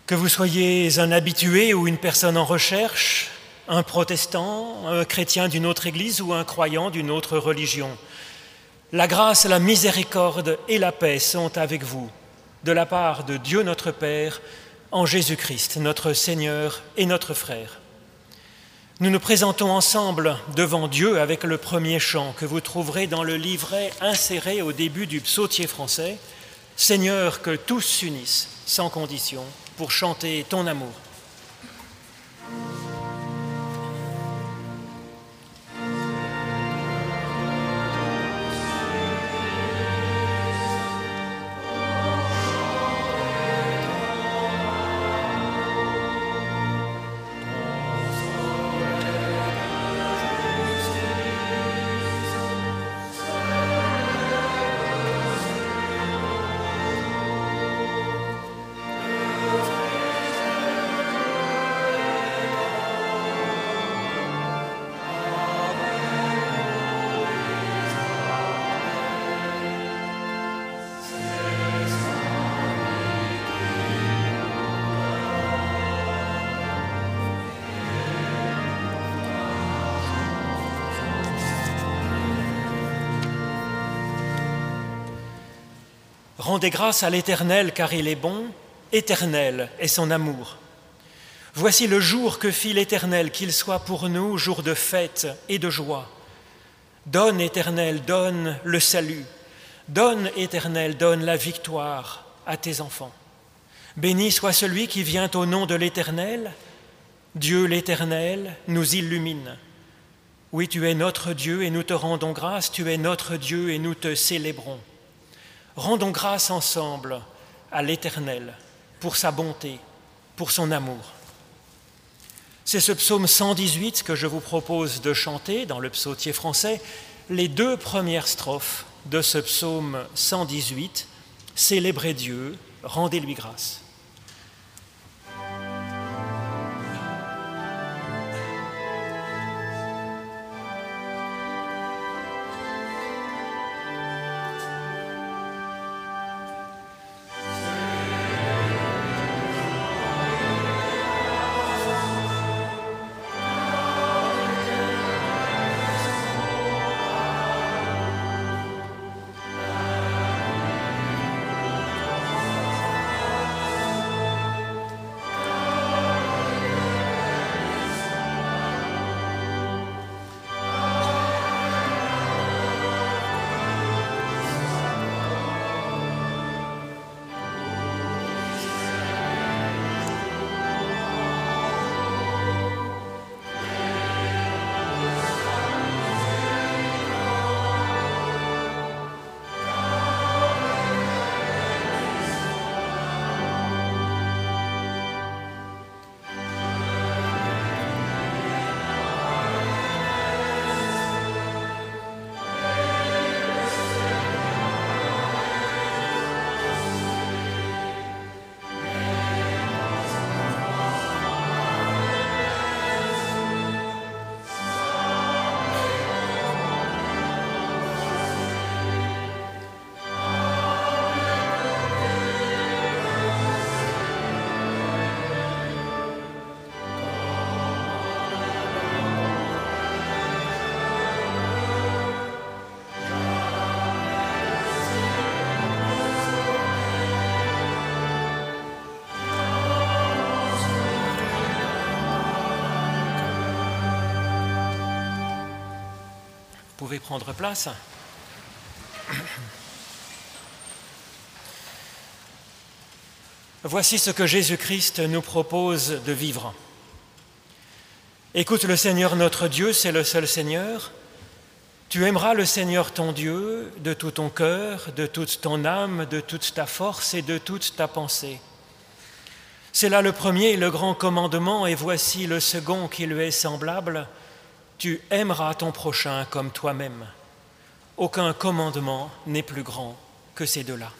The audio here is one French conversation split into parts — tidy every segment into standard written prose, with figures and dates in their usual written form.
Que vous soyez un habitué ou une personne en recherche, un protestant, un chrétien d'une autre église ou un croyant d'une autre religion, la grâce, la miséricorde et la paix sont avec vous, de la part de Dieu notre Père, en Jésus-Christ, notre Seigneur et notre frère. Nous nous présentons ensemble devant Dieu avec le premier chant que vous trouverez dans le livret inséré au début du psautier français, « Seigneur, que tous s'unissent, sans condition, pour chanter ton amour ». Rendez grâce à l'Éternel car il est bon, éternel est son amour. Voici le jour que fit l'Éternel, qu'il soit pour nous jour de fête et de joie. Donne, Éternel, donne le salut. Donne, Éternel, donne la victoire à tes enfants. Béni soit celui qui vient au nom de l'Éternel. Dieu l'Éternel nous illumine. Oui, tu es notre Dieu et nous te rendons grâce. Tu es notre Dieu et nous te célébrons. Rendons grâce ensemble à l'Éternel pour sa bonté, pour son amour. C'est ce psaume 118 que je vous propose de chanter dans le psautier français, les 2 premières strophes de ce psaume 118, « Célébrez Dieu, rendez-lui grâce ». Vous pouvez prendre place. Voici ce que Jésus-Christ nous propose de vivre. Écoute le Seigneur notre Dieu, c'est le seul Seigneur. Tu aimeras le Seigneur ton Dieu de tout ton cœur, de toute ton âme, de toute ta force et de toute ta pensée. C'est là le premier et le grand commandement, et voici le second qui lui est semblable. Tu aimeras ton prochain comme toi-même. Aucun commandement n'est plus grand que ces deux-là.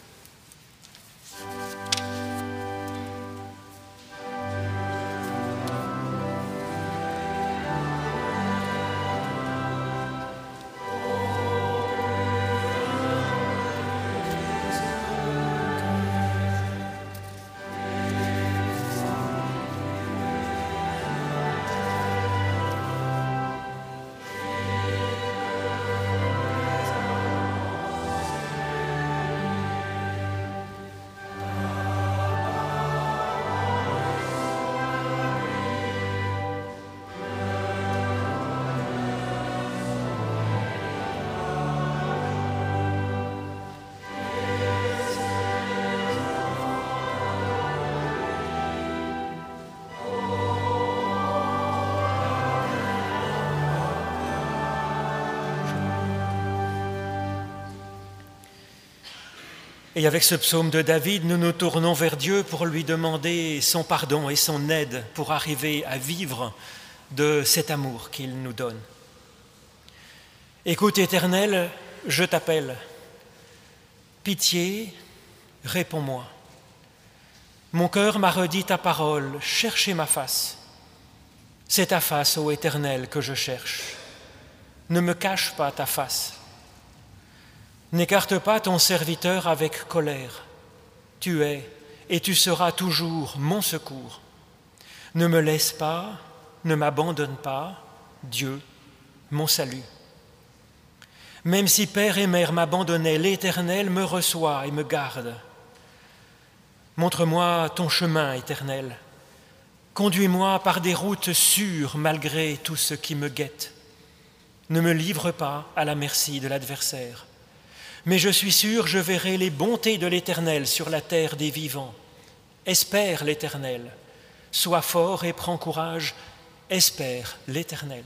Et avec ce psaume de David, nous nous tournons vers Dieu pour lui demander son pardon et son aide pour arriver à vivre de cet amour qu'il nous donne. Écoute, Éternel, je t'appelle. Pitié, réponds-moi. Mon cœur m'a redit ta parole, cherchez ma face. C'est ta face, ô Éternel, que je cherche. Ne me cache pas ta face. N'écarte pas ton serviteur avec colère. Tu es et tu seras toujours mon secours. Ne me laisse pas, ne m'abandonne pas, Dieu, mon salut. Même si père et mère m'abandonnaient, l'Éternel me reçoit et me garde. Montre-moi ton chemin, Éternel. Conduis-moi par des routes sûres malgré tout ce qui me guette. Ne me livre pas à la merci de l'adversaire. Mais je suis sûr, je verrai les bontés de l'Éternel sur la terre des vivants. Espère l'Éternel. Sois fort et prends courage. Espère l'Éternel.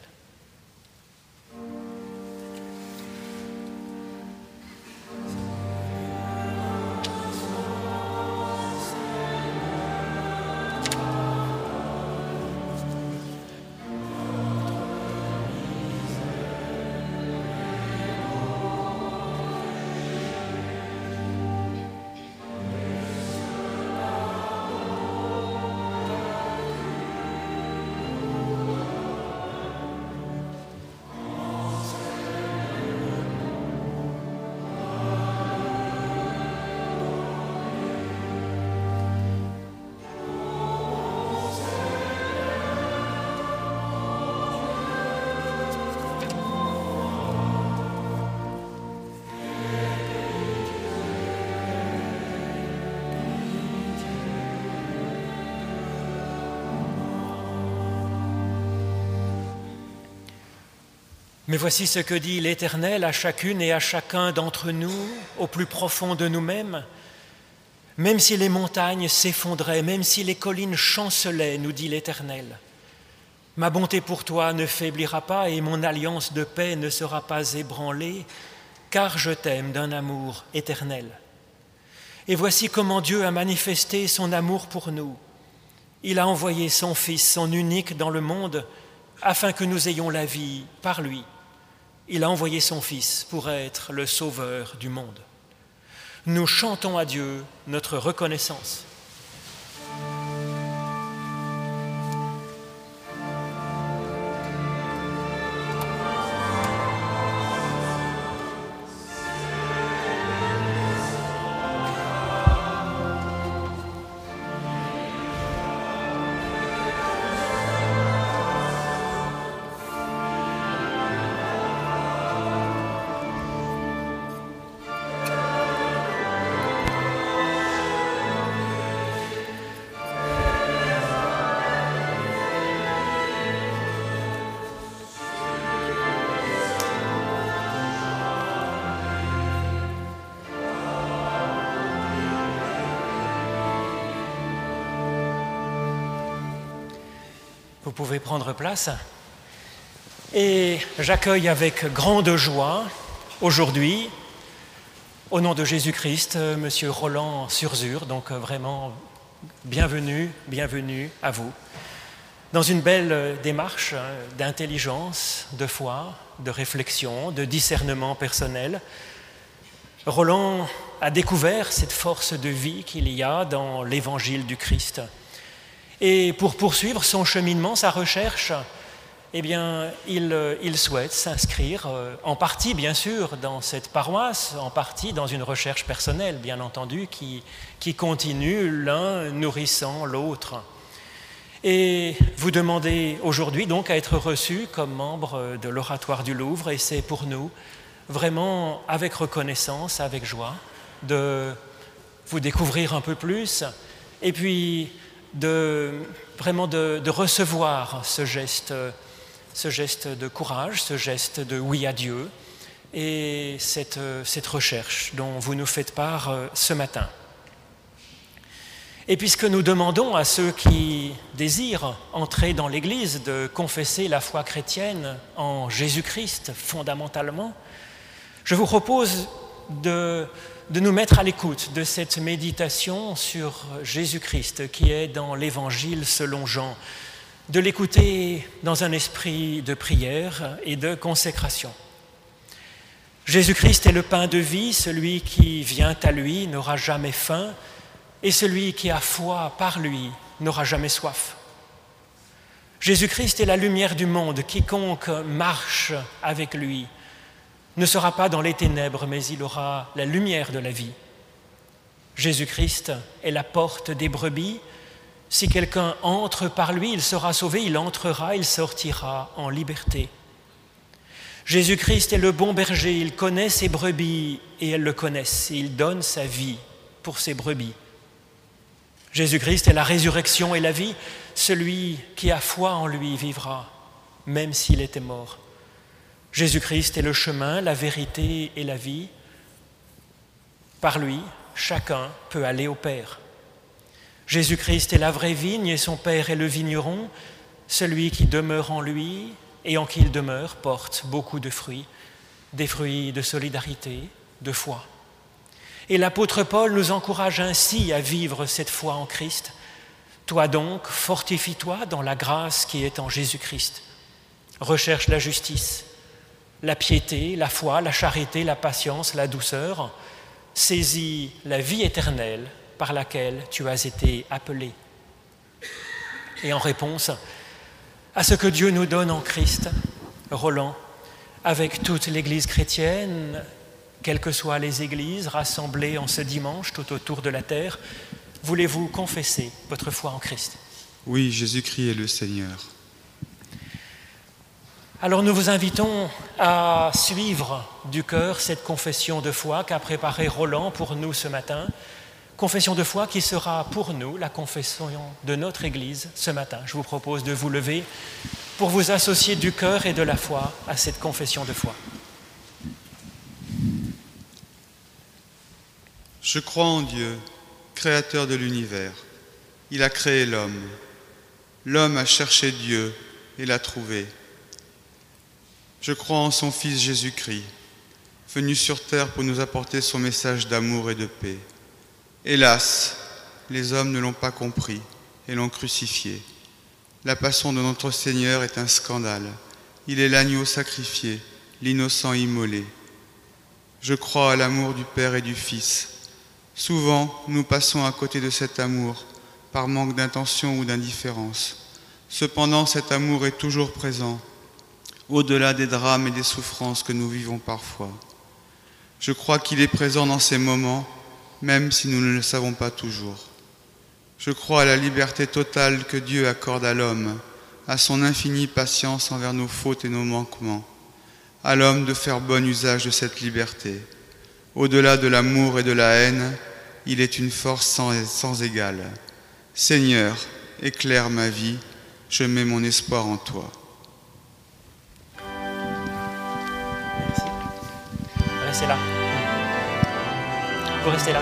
Mais voici ce que dit l'Éternel à chacune et à chacun d'entre nous, au plus profond de nous-mêmes. Même si les montagnes s'effondraient, même si les collines chancelaient, nous dit l'Éternel, ma bonté pour toi ne faiblira pas et mon alliance de paix ne sera pas ébranlée, car je t'aime d'un amour éternel. Et voici comment Dieu a manifesté son amour pour nous. Il a envoyé son Fils, son unique dans le monde, afin que nous ayons la vie par lui. Il a envoyé son Fils pour être le sauveur du monde. Nous chantons à Dieu notre reconnaissance. Vous pouvez prendre place. Et j'accueille avec grande joie aujourd'hui, au nom de Jésus-Christ, Monsieur Roland Surzur, donc vraiment bienvenue à vous. Dans une belle démarche d'intelligence, de foi, de réflexion, de discernement personnel, Roland a découvert cette force de vie qu'il y a dans l'évangile du Christ. Et pour poursuivre son cheminement, sa recherche, eh bien, il souhaite s'inscrire en partie, bien sûr, dans cette paroisse, en partie dans une recherche personnelle, bien entendu, qui continue, l'un nourrissant l'autre. Et vous demandez aujourd'hui donc à être reçu comme membre de l'Oratoire du Louvre, et c'est pour nous vraiment avec reconnaissance, avec joie, de vous découvrir un peu plus, et puis de recevoir ce geste de courage, ce geste de oui à Dieu, et cette recherche dont vous nous faites part ce matin. Et puisque nous demandons à ceux qui désirent entrer dans l'Église de confesser la foi chrétienne en Jésus-Christ fondamentalement, je vous propose de nous mettre à l'écoute de cette méditation sur Jésus-Christ qui est dans l'Évangile selon Jean, de l'écouter dans un esprit de prière et de consécration. Jésus-Christ est le pain de vie, celui qui vient à lui n'aura jamais faim, et celui qui a foi par lui n'aura jamais soif. Jésus-Christ est la lumière du monde, quiconque marche avec lui ne sera pas dans les ténèbres, mais il aura la lumière de la vie. Jésus-Christ est la porte des brebis. Si quelqu'un entre par lui, il sera sauvé, il entrera, il sortira en liberté. Jésus-Christ est le bon berger, il connaît ses brebis et elles le connaissent, et il donne sa vie pour ses brebis. Jésus-Christ est la résurrection et la vie, celui qui a foi en lui vivra, même s'il était mort. Jésus-Christ est le chemin, la vérité et la vie. Par lui, chacun peut aller au Père. Jésus-Christ est la vraie vigne et son Père est le vigneron. Celui qui demeure en lui et en qui il demeure porte beaucoup de fruits, des fruits de solidarité, de foi. Et l'apôtre Paul nous encourage ainsi à vivre cette foi en Christ. Toi donc, fortifie-toi dans la grâce qui est en Jésus-Christ. Recherche la justice, la piété, la foi, la charité, la patience, la douceur. Saisis la vie éternelle par laquelle tu as été appelé. Et en réponse à ce que Dieu nous donne en Christ, Roland, avec toute l'Église chrétienne, quelles que soient les églises rassemblées en ce dimanche tout autour de la terre, voulez-vous confesser votre foi en Christ? Oui, Jésus-Christ est le Seigneur. Alors nous vous invitons à suivre du cœur cette confession de foi qu'a préparée Roland pour nous ce matin. Confession de foi qui sera pour nous la confession de notre Église ce matin. Je vous propose de vous lever pour vous associer du cœur et de la foi à cette confession de foi. Je crois en Dieu, créateur de l'univers. Il a créé l'homme. L'homme a cherché Dieu et l'a trouvé. Je crois en son Fils Jésus-Christ, venu sur terre pour nous apporter son message d'amour et de paix. Hélas, les hommes ne l'ont pas compris et l'ont crucifié. La passion de notre Seigneur est un scandale. Il est l'agneau sacrifié, l'innocent immolé. Je crois à l'amour du Père et du Fils. Souvent, nous passons à côté de cet amour par manque d'intention ou d'indifférence. Cependant, cet amour est toujours présent, au-delà des drames et des souffrances que nous vivons parfois. Je crois qu'il est présent dans ces moments, même si nous ne le savons pas toujours. Je crois à la liberté totale que Dieu accorde à l'homme, à son infinie patience envers nos fautes et nos manquements, à l'homme de faire bon usage de cette liberté. Au-delà de l'amour et de la haine, il est une force sans égale. Seigneur, éclaire ma vie, je mets mon espoir en toi. Merci. Restez là. Vous restez là.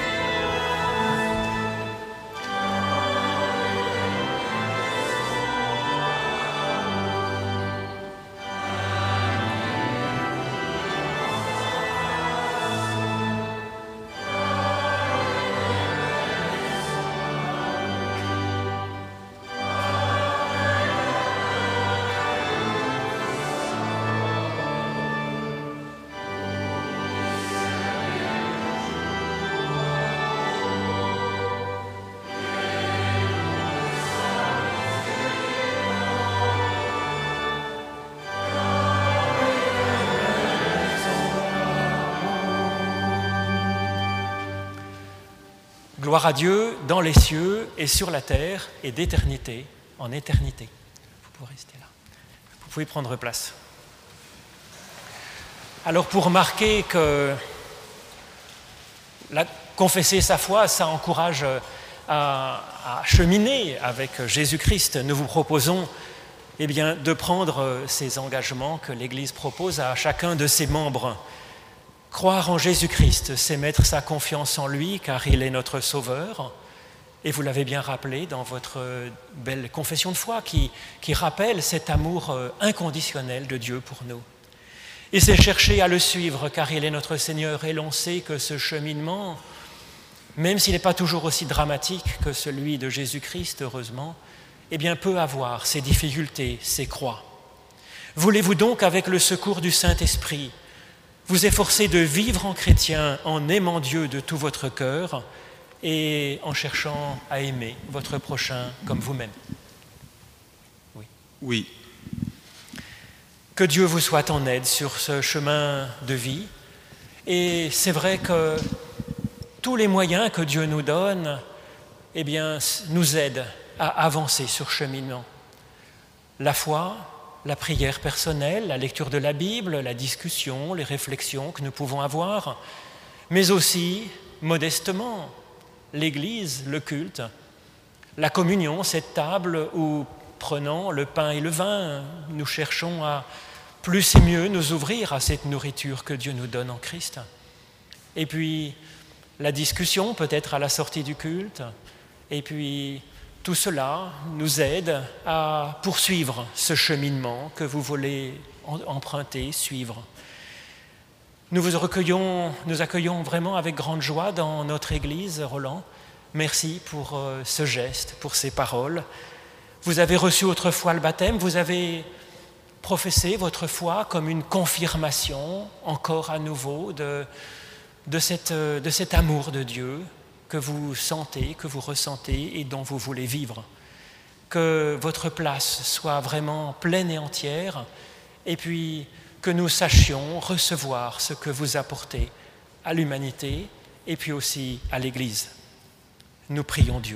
Gloire à Dieu dans les cieux et sur la terre et d'éternité en éternité. Vous pouvez rester là. Vous pouvez prendre place. Alors pour marquer que confesser sa foi, ça encourage à cheminer avec Jésus-Christ, nous vous proposons de prendre ces engagements que l'Église propose à chacun de ses membres. Croire en Jésus-Christ, c'est mettre sa confiance en lui, car il est notre Sauveur. Et vous l'avez bien rappelé dans votre belle confession de foi qui rappelle cet amour inconditionnel de Dieu pour nous. Et c'est chercher à le suivre, car il est notre Seigneur, et l'on sait que ce cheminement, même s'il n'est pas toujours aussi dramatique que celui de Jésus-Christ, heureusement, eh bien peut avoir ses difficultés, ses croix. Voulez-vous donc, avec le secours du Saint-Esprit, vous efforcer de vivre en chrétien en aimant Dieu de tout votre cœur et en cherchant à aimer votre prochain comme vous-même? Oui. Que Dieu vous soit en aide sur ce chemin de vie. Et c'est vrai que tous les moyens que Dieu nous donne, eh bien, nous aident à avancer sur ce cheminement. La foi, la prière personnelle, la lecture de la Bible, la discussion, les réflexions que nous pouvons avoir, mais aussi, modestement, l'Église, le culte, la communion, cette table où, prenant le pain et le vin, nous cherchons à plus et mieux nous ouvrir à cette nourriture que Dieu nous donne en Christ. Et puis, la discussion peut-être à la sortie du culte, et puis tout cela nous aide à poursuivre ce cheminement que vous voulez emprunter, suivre. Nous vous accueillons vraiment avec grande joie dans notre Église, Roland. Merci pour ce geste, pour ces paroles. Vous avez reçu autrefois le baptême, vous avez professé votre foi comme une confirmation, encore à nouveau, de cet amour de Dieu que vous sentez, que vous ressentez et dont vous voulez vivre. Que votre place soit vraiment pleine et entière, et puis que nous sachions recevoir ce que vous apportez à l'humanité et puis aussi à l'Église. Nous prions Dieu.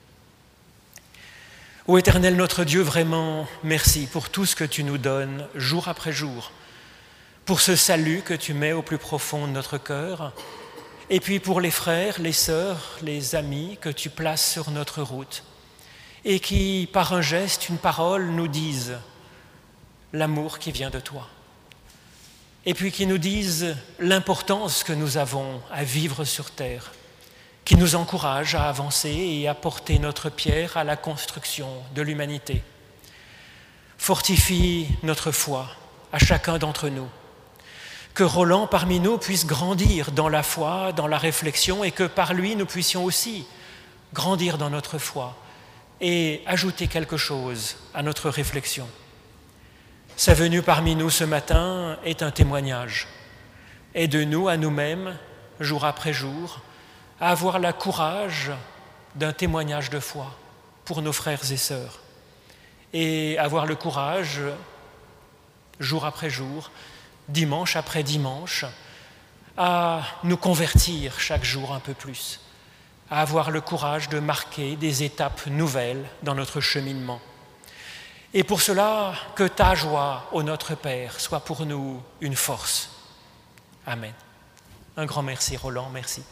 Ô Éternel notre Dieu, vraiment merci pour tout ce que tu nous donnes jour après jour, pour ce salut que tu mets au plus profond de notre cœur, et puis pour les frères, les sœurs, les amis que tu places sur notre route, et qui, par un geste, une parole, nous disent l'amour qui vient de toi, et puis qui nous disent l'importance que nous avons à vivre sur terre, qui nous encourage à avancer et à porter notre pierre à la construction de l'humanité. Fortifie notre foi à chacun d'entre nous. Que Roland parmi nous puisse grandir dans la foi, dans la réflexion, et que par lui nous puissions aussi grandir dans notre foi et ajouter quelque chose à notre réflexion. Sa venue parmi nous ce matin est un témoignage. Aide-nous à nous-mêmes, jour après jour, à avoir le courage d'un témoignage de foi pour nos frères et sœurs, et avoir le courage, jour après jour, dimanche après dimanche, à nous convertir chaque jour un peu plus, à avoir le courage de marquer des étapes nouvelles dans notre cheminement. Et pour cela, que ta joie, ô notre Père, soit pour nous une force. Amen. Un grand merci, Roland, merci.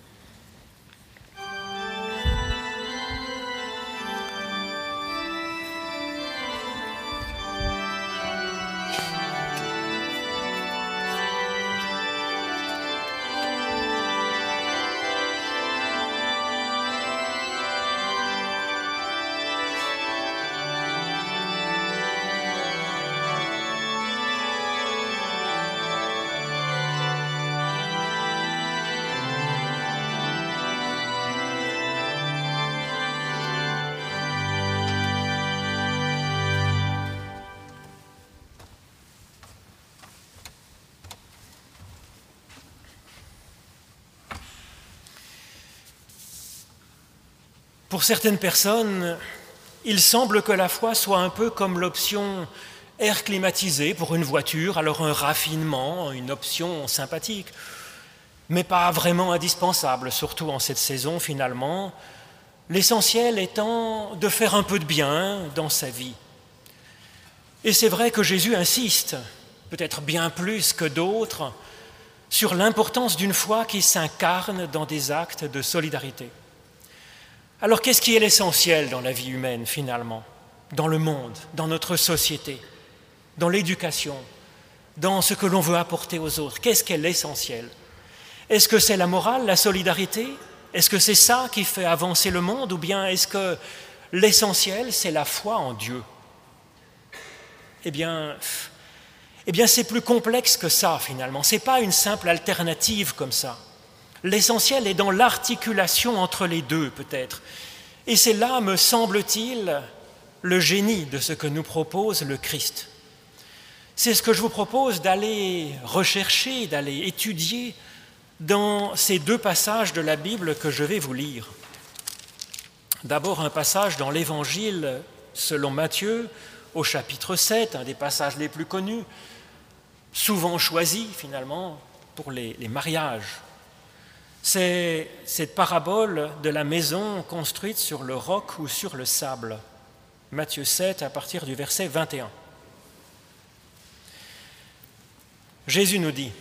Pour certaines personnes, il semble que la foi soit un peu comme l'option air climatisé pour une voiture, alors un raffinement, une option sympathique, mais pas vraiment indispensable, surtout en cette saison finalement, l'essentiel étant de faire un peu de bien dans sa vie. Et c'est vrai que Jésus insiste, peut-être bien plus que d'autres, sur l'importance d'une foi qui s'incarne dans des actes de solidarité. Alors qu'est-ce qui est l'essentiel dans la vie humaine finalement, dans le monde, dans notre société, dans l'éducation, dans ce que l'on veut apporter aux autres? Qu'est-ce qu'est l'essentiel? Est-ce que c'est la morale, la solidarité? Est-ce que c'est ça qui fait avancer le monde? Ou bien est-ce que l'essentiel, c'est la foi en Dieu? Eh bien, Eh bien, c'est plus complexe que ça, finalement. Ce n'est pas une simple alternative comme ça. L'essentiel est dans l'articulation entre les deux, peut-être. Et c'est là, me semble-t-il, le génie de ce que nous propose le Christ. C'est ce que je vous propose d'aller rechercher, d'aller étudier dans ces deux passages de la Bible que je vais vous lire. D'abord, un passage dans l'Évangile selon Matthieu, au chapitre 7, un des passages les plus connus, souvent choisi finalement pour les mariages. C'est cette parabole de la maison construite sur le roc ou sur le sable. Matthieu 7, à partir du verset 21. Jésus nous dit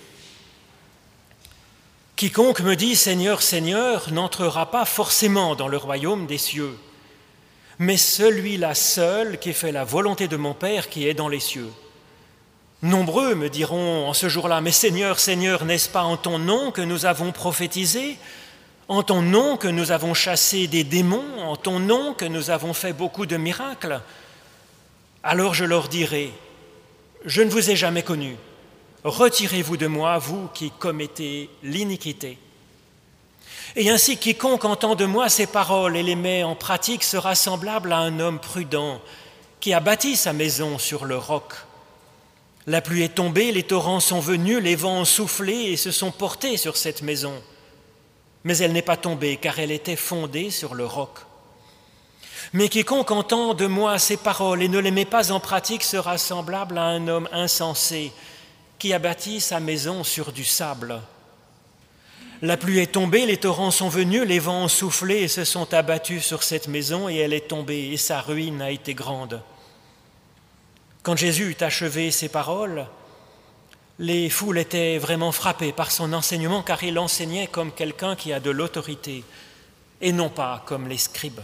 « Quiconque me dit « Seigneur, Seigneur » n'entrera pas forcément dans le royaume des cieux, mais celui-là seul qui fait la volonté de mon Père qui est dans les cieux. Nombreux me diront en ce jour-là « Mais Seigneur, Seigneur, n'est-ce pas en ton nom que nous avons prophétisé ? En ton nom que nous avons chassé des démons ? En ton nom que nous avons fait beaucoup de miracles ? Alors je leur dirai « Je ne vous ai jamais connus. Retirez-vous de moi, vous qui commettez l'iniquité. » Et ainsi, quiconque entend de moi ces paroles et les met en pratique sera semblable à un homme prudent qui a bâti sa maison sur le roc. La pluie est tombée, les torrents sont venus, les vents ont soufflé et se sont portés sur cette maison. Mais elle n'est pas tombée, car elle était fondée sur le roc. Mais quiconque entend de moi ces paroles et ne les met pas en pratique sera semblable à un homme insensé qui a bâti sa maison sur du sable. La pluie est tombée, les torrents sont venus, les vents ont soufflé et se sont abattus sur cette maison, et elle est tombée, et sa ruine a été grande. Quand Jésus eut achevé ces paroles, les foules étaient vraiment frappées par son enseignement, car il enseignait comme quelqu'un qui a de l'autorité, et non pas comme les scribes.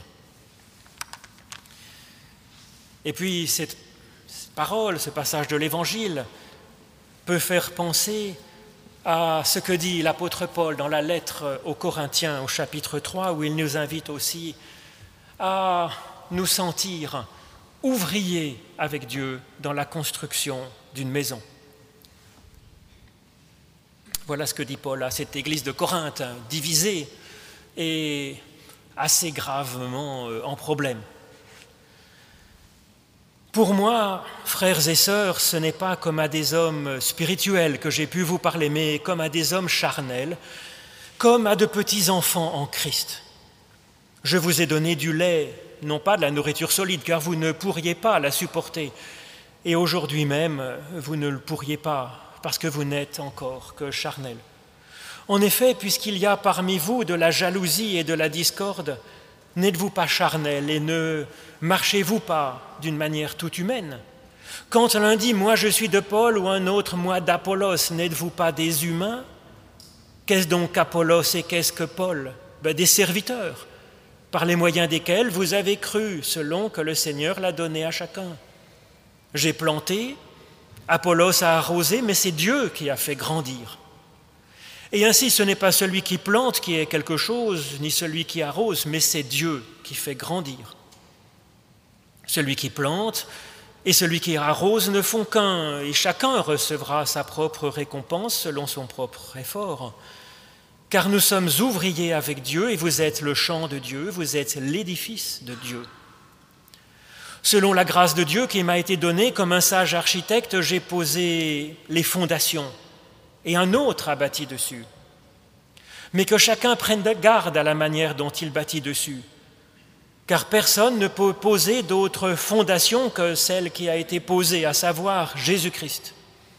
Et puis cette parole, ce passage de l'Évangile, peut faire penser à ce que dit l'apôtre Paul dans la lettre aux Corinthiens au chapitre 3, où il nous invite aussi à nous sentir ouvriers avec Dieu dans la construction d'une maison. Voilà ce que dit Paul à cette église de Corinthe, divisée et assez gravement en problème. Pour moi, frères et sœurs, ce n'est pas comme à des hommes spirituels que j'ai pu vous parler, mais comme à des hommes charnels, comme à de petits enfants en Christ. Je vous ai donné du lait, non pas de la nourriture solide, car vous ne pourriez pas la supporter. Et aujourd'hui même, vous ne le pourriez pas, parce que vous n'êtes encore que charnels. En effet, puisqu'il y a parmi vous de la jalousie et de la discorde, n'êtes-vous pas charnels et ne marchez-vous pas d'une manière toute humaine ? Quand l'un dit « moi je suis de Paul » ou un autre « moi d'Apollos », n'êtes-vous pas des humains ? Qu'est-ce donc qu'Apollos et qu'est-ce que Paul ? Des serviteurs, par les moyens desquels vous avez cru, selon que le Seigneur l'a donné à chacun. J'ai planté, Apollos a arrosé, mais c'est Dieu qui a fait grandir. Et ainsi, ce n'est pas celui qui plante qui est quelque chose, ni celui qui arrose, mais c'est Dieu qui fait grandir. Celui qui plante et celui qui arrose ne font qu'un, et chacun recevra sa propre récompense selon son propre effort. Car nous sommes ouvriers avec Dieu, et vous êtes le champ de Dieu, vous êtes l'édifice de Dieu. Selon la grâce de Dieu qui m'a été donnée, comme un sage architecte, j'ai posé les fondations, et un autre a bâti dessus. Mais que chacun prenne garde à la manière dont il bâtit dessus, car personne ne peut poser d'autre fondation que celle qui a été posée, à savoir Jésus-Christ.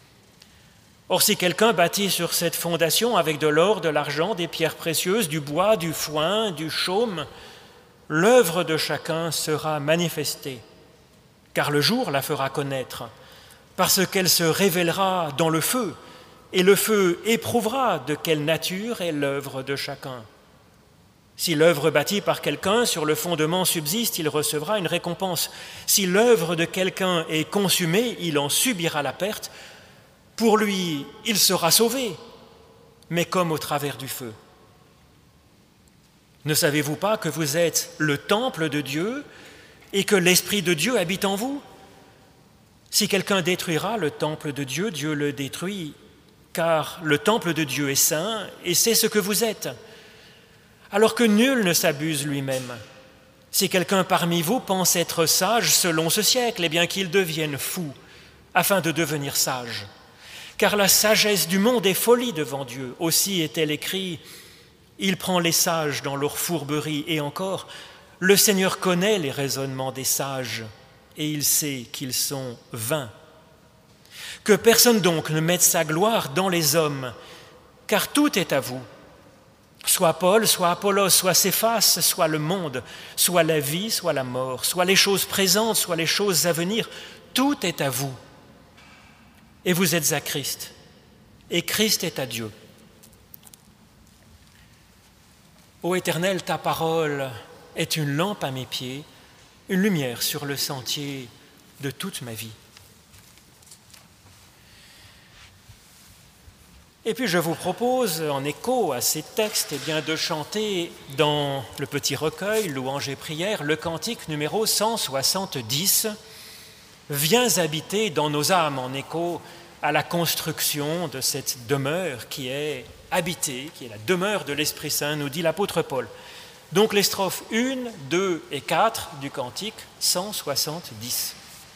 Or, si quelqu'un bâtit sur cette fondation avec de l'or, de l'argent, des pierres précieuses, du bois, du foin, du chaume, l'œuvre de chacun sera manifestée, car le jour la fera connaître, parce qu'elle se révélera dans le feu, et le feu éprouvera de quelle nature est l'œuvre de chacun. Si l'œuvre bâtie par quelqu'un sur le fondement subsiste, il recevra une récompense. Si l'œuvre de quelqu'un est consumée, il en subira la perte. Pour lui, il sera sauvé, mais comme au travers du feu. Ne savez-vous pas que vous êtes le temple de Dieu et que l'Esprit de Dieu habite en vous ? Si quelqu'un détruira le temple de Dieu, Dieu le détruit, car le temple de Dieu est saint, et c'est ce que vous êtes. Alors que nul ne s'abuse lui-même. Si quelqu'un parmi vous pense être sage selon ce siècle, eh bien qu'il devienne fou, afin de devenir sage. Car la sagesse du monde est folie devant Dieu. Aussi est-elle écrit, « Il prend les sages dans leur fourberie. » Et encore, « Le Seigneur connaît les raisonnements des sages, et il sait qu'ils sont vains. » Que personne donc ne mette sa gloire dans les hommes, car tout est à vous. Soit Paul, soit Apollos, soit Céphas, soit le monde, soit la vie, soit la mort, soit les choses présentes, soit les choses à venir, tout est à vous. Et vous êtes à Christ, et Christ est à Dieu. Ô Éternel, ta parole est une lampe à mes pieds, une lumière sur le sentier de toute ma vie. Et puis je vous propose, en écho à ces textes, de chanter dans le petit recueil Louanges et prières le cantique numéro 170, « Viens habiter dans nos âmes », en écho à la construction de cette demeure qui est habitée, qui est la demeure de l'Esprit Saint, nous dit l'apôtre Paul. Donc les strophes 1, 2 et 4 du cantique 170.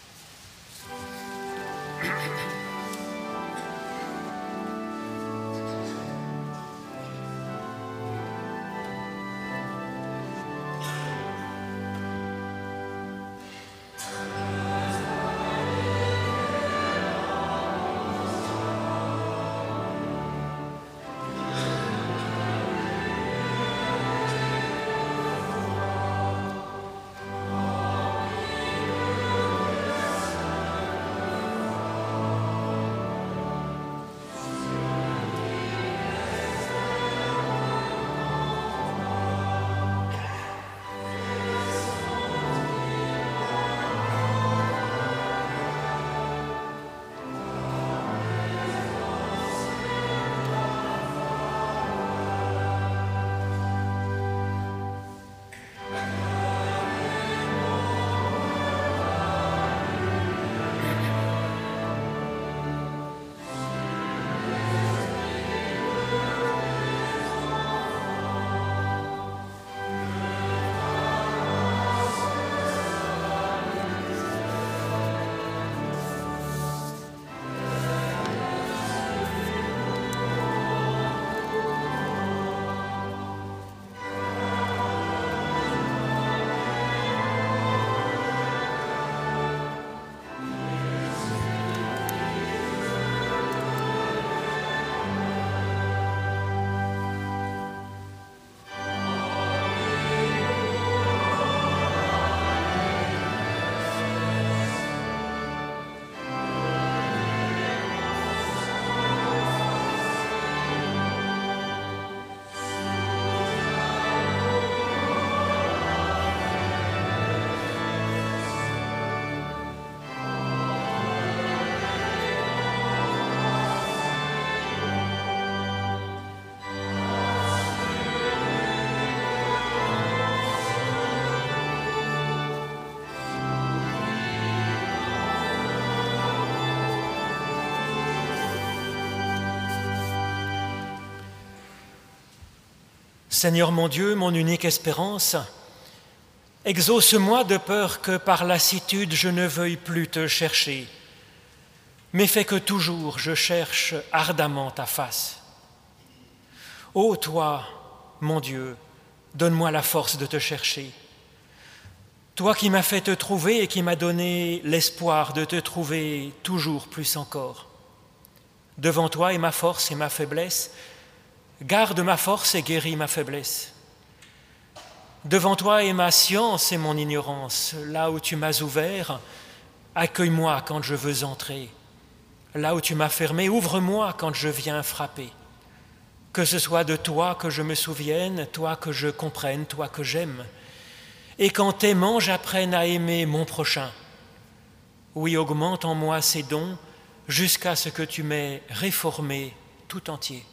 Seigneur mon Dieu, mon unique espérance, exauce-moi de peur que par lassitude je ne veuille plus te chercher, mais fais que toujours je cherche ardemment ta face. Ô toi, mon Dieu, donne-moi la force de te chercher. Toi qui m'as fait te trouver et qui m'as donné l'espoir de te trouver toujours plus encore. Devant toi est ma force et ma faiblesse, garde ma force et guéris ma faiblesse. Devant toi est ma science et mon ignorance. Là où tu m'as ouvert, accueille-moi quand je veux entrer. Là où tu m'as fermé, ouvre-moi quand je viens frapper. Que ce soit de toi que je me souvienne, toi que je comprenne, toi que j'aime. Et qu'en t'aimant, j'apprenne à aimer mon prochain. Oui, augmente en moi ces dons jusqu'à ce que tu m'aies réformé tout entier.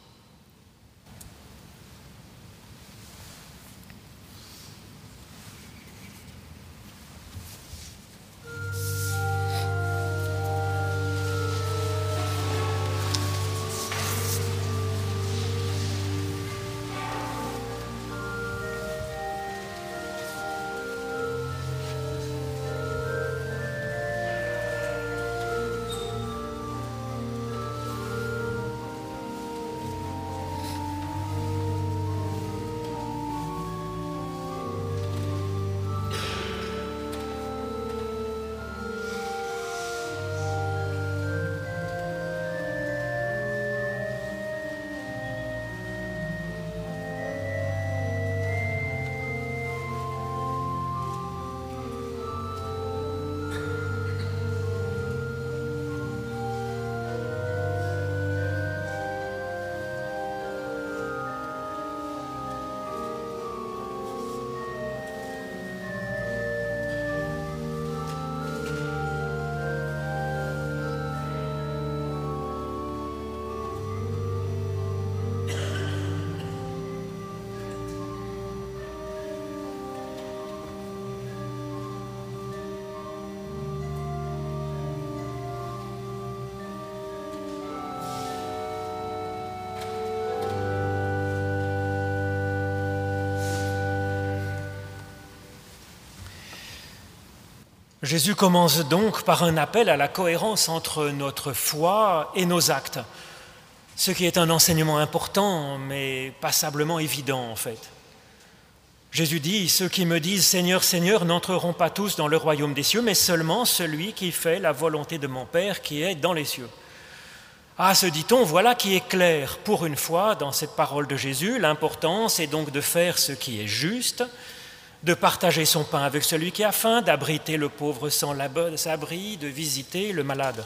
Jésus commence donc par un appel à la cohérence entre notre foi et nos actes, ce qui est un enseignement important, mais passablement évident en fait. Jésus dit « Ceux qui me disent « Seigneur, Seigneur » n'entreront pas tous dans le royaume des cieux, mais seulement celui qui fait la volonté de mon Père qui est dans les cieux. » Ah, se dit-on, voilà qui est clair pour une fois dans cette parole de Jésus. L'importance est donc de faire ce qui est juste, de partager son pain avec celui qui a faim, d'abriter le pauvre sans abri, de visiter le malade.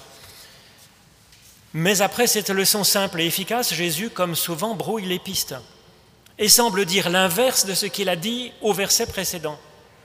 Mais après cette leçon simple et efficace, Jésus, comme souvent, brouille les pistes et semble dire l'inverse de ce qu'il a dit au verset précédent.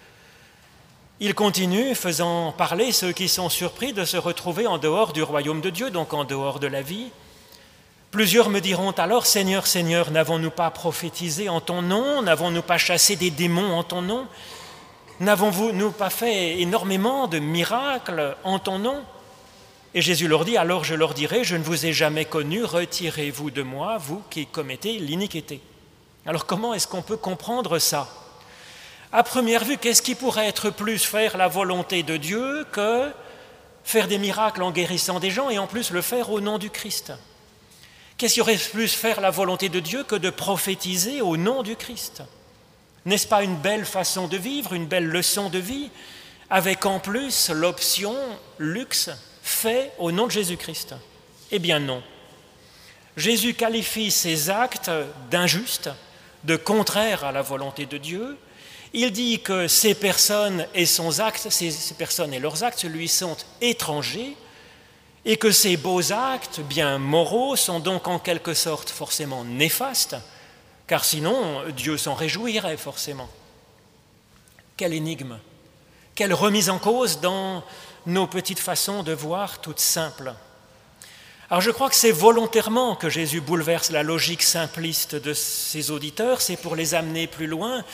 Il continue, faisant parler ceux qui sont surpris de se retrouver en dehors du royaume de Dieu, donc en dehors de la vie. Plusieurs me diront alors, « Seigneur, Seigneur, n'avons-nous pas prophétisé en ton nom? N'avons-nous pas chassé des démons en ton nom? N'avons-nous pas fait énormément de miracles en ton nom ?» Et Jésus leur dit, « Alors je leur dirai, je ne vous ai jamais connu, retirez-vous de moi, vous qui commettez l'iniquité. » Alors comment est-ce qu'on peut comprendre ça? À première vue, qu'est-ce qui pourrait être plus faire la volonté de Dieu que faire des miracles en guérissant des gens et en plus le faire au nom du Christ? Qu'est-ce qui aurait plus faire la volonté de Dieu que de prophétiser au nom du Christ? N'est-ce pas une belle façon de vivre, une belle leçon de vie, avec en plus l'option luxe fait au nom de Jésus-Christ? Eh bien non. Jésus qualifie ces actes d'injustes, de contraires à la volonté de Dieu. Il dit que ces personnes et ces personnes et leurs actes lui sont étrangers et que ces beaux actes, bien moraux, sont donc en quelque sorte forcément néfastes, car sinon Dieu s'en réjouirait forcément. Quelle énigme, quelle remise en cause dans nos petites façons de voir toutes simples. Alors je crois que c'est volontairement que Jésus bouleverse la logique simpliste de ses auditeurs, c'est pour les amener plus loin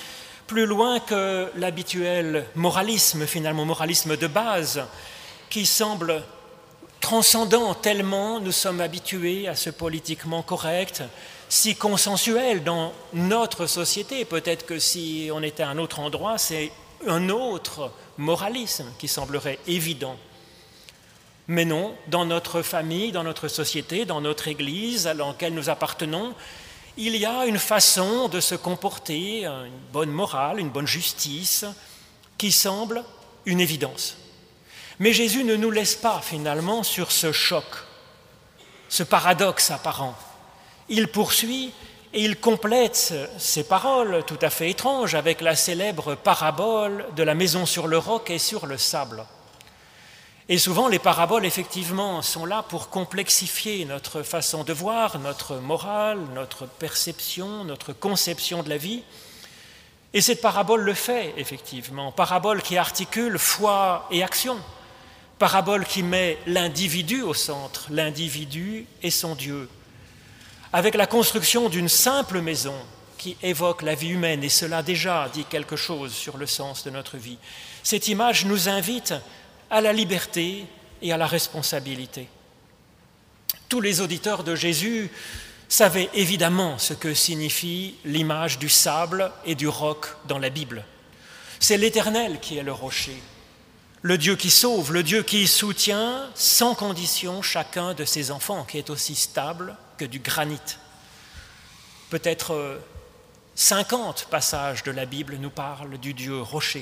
que l'habituel moralisme, finalement moralisme de base, qui semble transcendant tellement nous sommes habitués à ce politiquement correct, si consensuel dans notre société. Peut-être que si on était à un autre endroit, c'est un autre moralisme qui semblerait évident. Mais non, dans notre famille, dans notre société, dans notre Église à laquelle nous appartenons, il y a une façon de se comporter, une bonne morale, une bonne justice, qui semble une évidence. Mais Jésus ne nous laisse pas finalement sur ce choc, ce paradoxe apparent. Il poursuit et il complète ses paroles tout à fait étranges avec la célèbre parabole de la maison sur le roc et sur le sable. Et souvent, les paraboles, effectivement, sont là pour complexifier notre façon de voir, notre morale, notre perception, notre conception de la vie. Et cette parabole le fait, effectivement. Parabole qui articule foi et action. Parabole qui met l'individu au centre, l'individu et son Dieu. Avec la construction d'une simple maison qui évoque la vie humaine, et cela déjà dit quelque chose sur le sens de notre vie. Cette image nous invite à la liberté et à la responsabilité. Tous les auditeurs de Jésus savaient évidemment ce que signifie l'image du sable et du roc dans la Bible. C'est l'Éternel qui est le rocher, le Dieu qui sauve, le Dieu qui soutient sans condition chacun de ses enfants, qui est aussi stable que du granit. Peut-être 50 passages de la Bible nous parlent du Dieu rocher.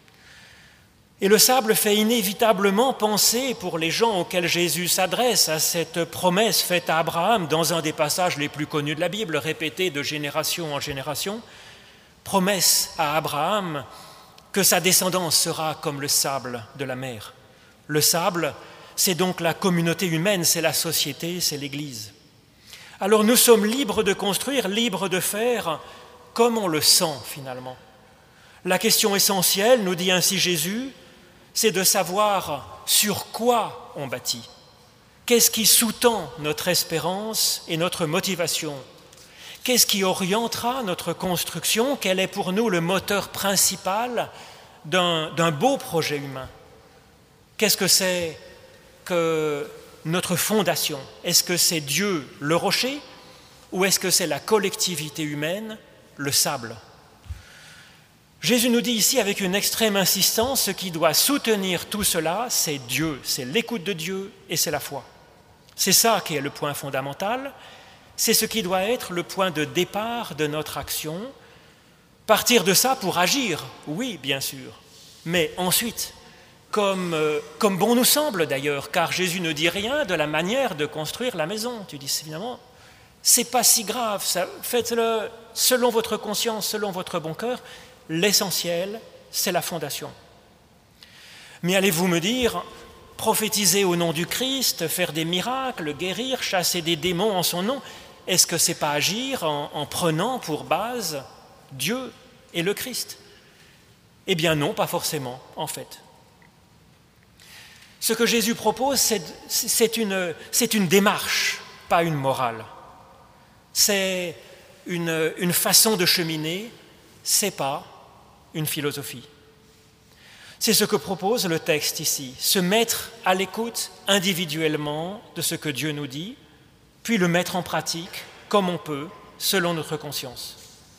Et le sable fait inévitablement penser, pour les gens auxquels Jésus s'adresse, à cette promesse faite à Abraham dans un des passages les plus connus de la Bible, répété de génération en génération, promesse à Abraham que sa descendance sera comme le sable de la mer. Le sable, c'est donc la communauté humaine, c'est la société, c'est l'Église. Alors nous sommes libres de construire, libres de faire comme on le sent finalement. La question essentielle, nous dit ainsi Jésus, c'est de savoir sur quoi on bâtit. Qu'est-ce qui sous-tend notre espérance et notre motivation? Qu'est-ce qui orientera notre construction? Quel est pour nous le moteur principal d'un beau projet humain? Qu'est-ce que c'est que notre fondation? Est-ce que c'est Dieu, le rocher, ou est-ce que c'est la collectivité humaine, le sable? Jésus nous dit ici avec une extrême insistance, ce qui doit soutenir tout cela, c'est Dieu, c'est l'écoute de Dieu et c'est la foi. C'est ça qui est le point fondamental, c'est ce qui doit être le point de départ de notre action. Partir de ça pour agir, oui, bien sûr, mais ensuite, comme bon nous semble d'ailleurs, car Jésus ne dit rien de la manière de construire la maison. Tu dis finalement, c'est pas si grave, ça, faites-le selon votre conscience, selon votre bon cœur. L'essentiel, c'est la fondation. Mais allez-vous me dire, prophétiser au nom du Christ, faire des miracles, guérir, chasser des démons en son nom, est-ce que c'est pas agir en prenant pour base Dieu et le Christ? Eh bien non, pas forcément, en fait. Ce que Jésus propose, c'est une démarche, pas une morale. C'est une façon de cheminer, c'est pas une philosophie. C'est ce que propose le texte ici, se mettre à l'écoute individuellement de ce que Dieu nous dit, puis le mettre en pratique comme on peut, selon notre conscience.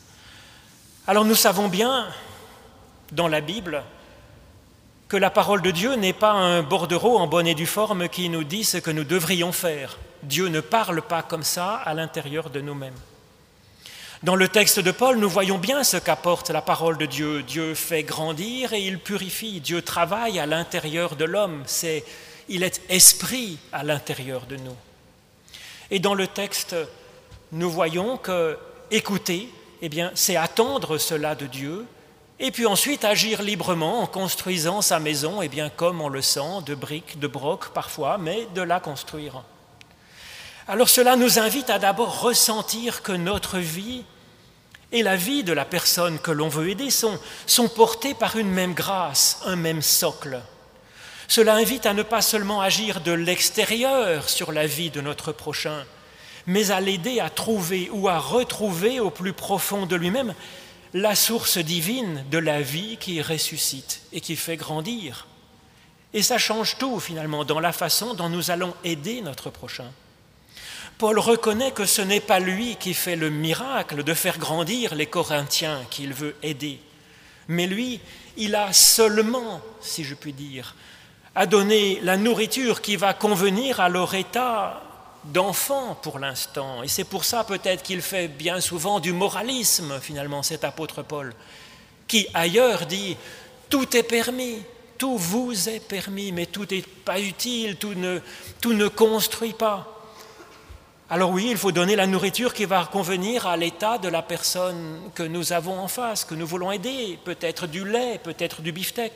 Alors nous savons bien, dans la Bible, que la parole de Dieu n'est pas un bordereau en bonne et due forme qui nous dit ce que nous devrions faire. Dieu ne parle pas comme ça à l'intérieur de nous-mêmes. Dans le texte de Paul, nous voyons bien ce qu'apporte la parole de Dieu. Dieu fait grandir et il purifie. Dieu travaille à l'intérieur de l'homme. Il est esprit à l'intérieur de nous. Et dans le texte, nous voyons que écouter, eh bien, c'est attendre cela de Dieu, et puis ensuite agir librement en construisant sa maison, eh bien, comme on le sent, de briques, de brocs parfois, mais de la construire. Alors cela nous invite à d'abord ressentir que notre vie et la vie de la personne que l'on veut aider sont portées par une même grâce, un même socle. Cela invite à ne pas seulement agir de l'extérieur sur la vie de notre prochain, mais à l'aider à trouver ou à retrouver au plus profond de lui-même la source divine de la vie qui ressuscite et qui fait grandir. Et ça change tout finalement dans la façon dont nous allons aider notre prochain. Paul reconnaît que ce n'est pas lui qui fait le miracle de faire grandir les Corinthiens qu'il veut aider, mais lui, il a seulement, si je puis dire, à donner la nourriture qui va convenir à leur état d'enfant pour l'instant. Et c'est pour ça peut-être qu'il fait bien souvent du moralisme, finalement, cet apôtre Paul, qui ailleurs dit « tout est permis ». Tout vous est permis, mais tout n'est pas utile, tout ne construit pas. Alors oui, il faut donner la nourriture qui va convenir à l'état de la personne que nous avons en face, que nous voulons aider, peut-être du lait, peut-être du beefsteak.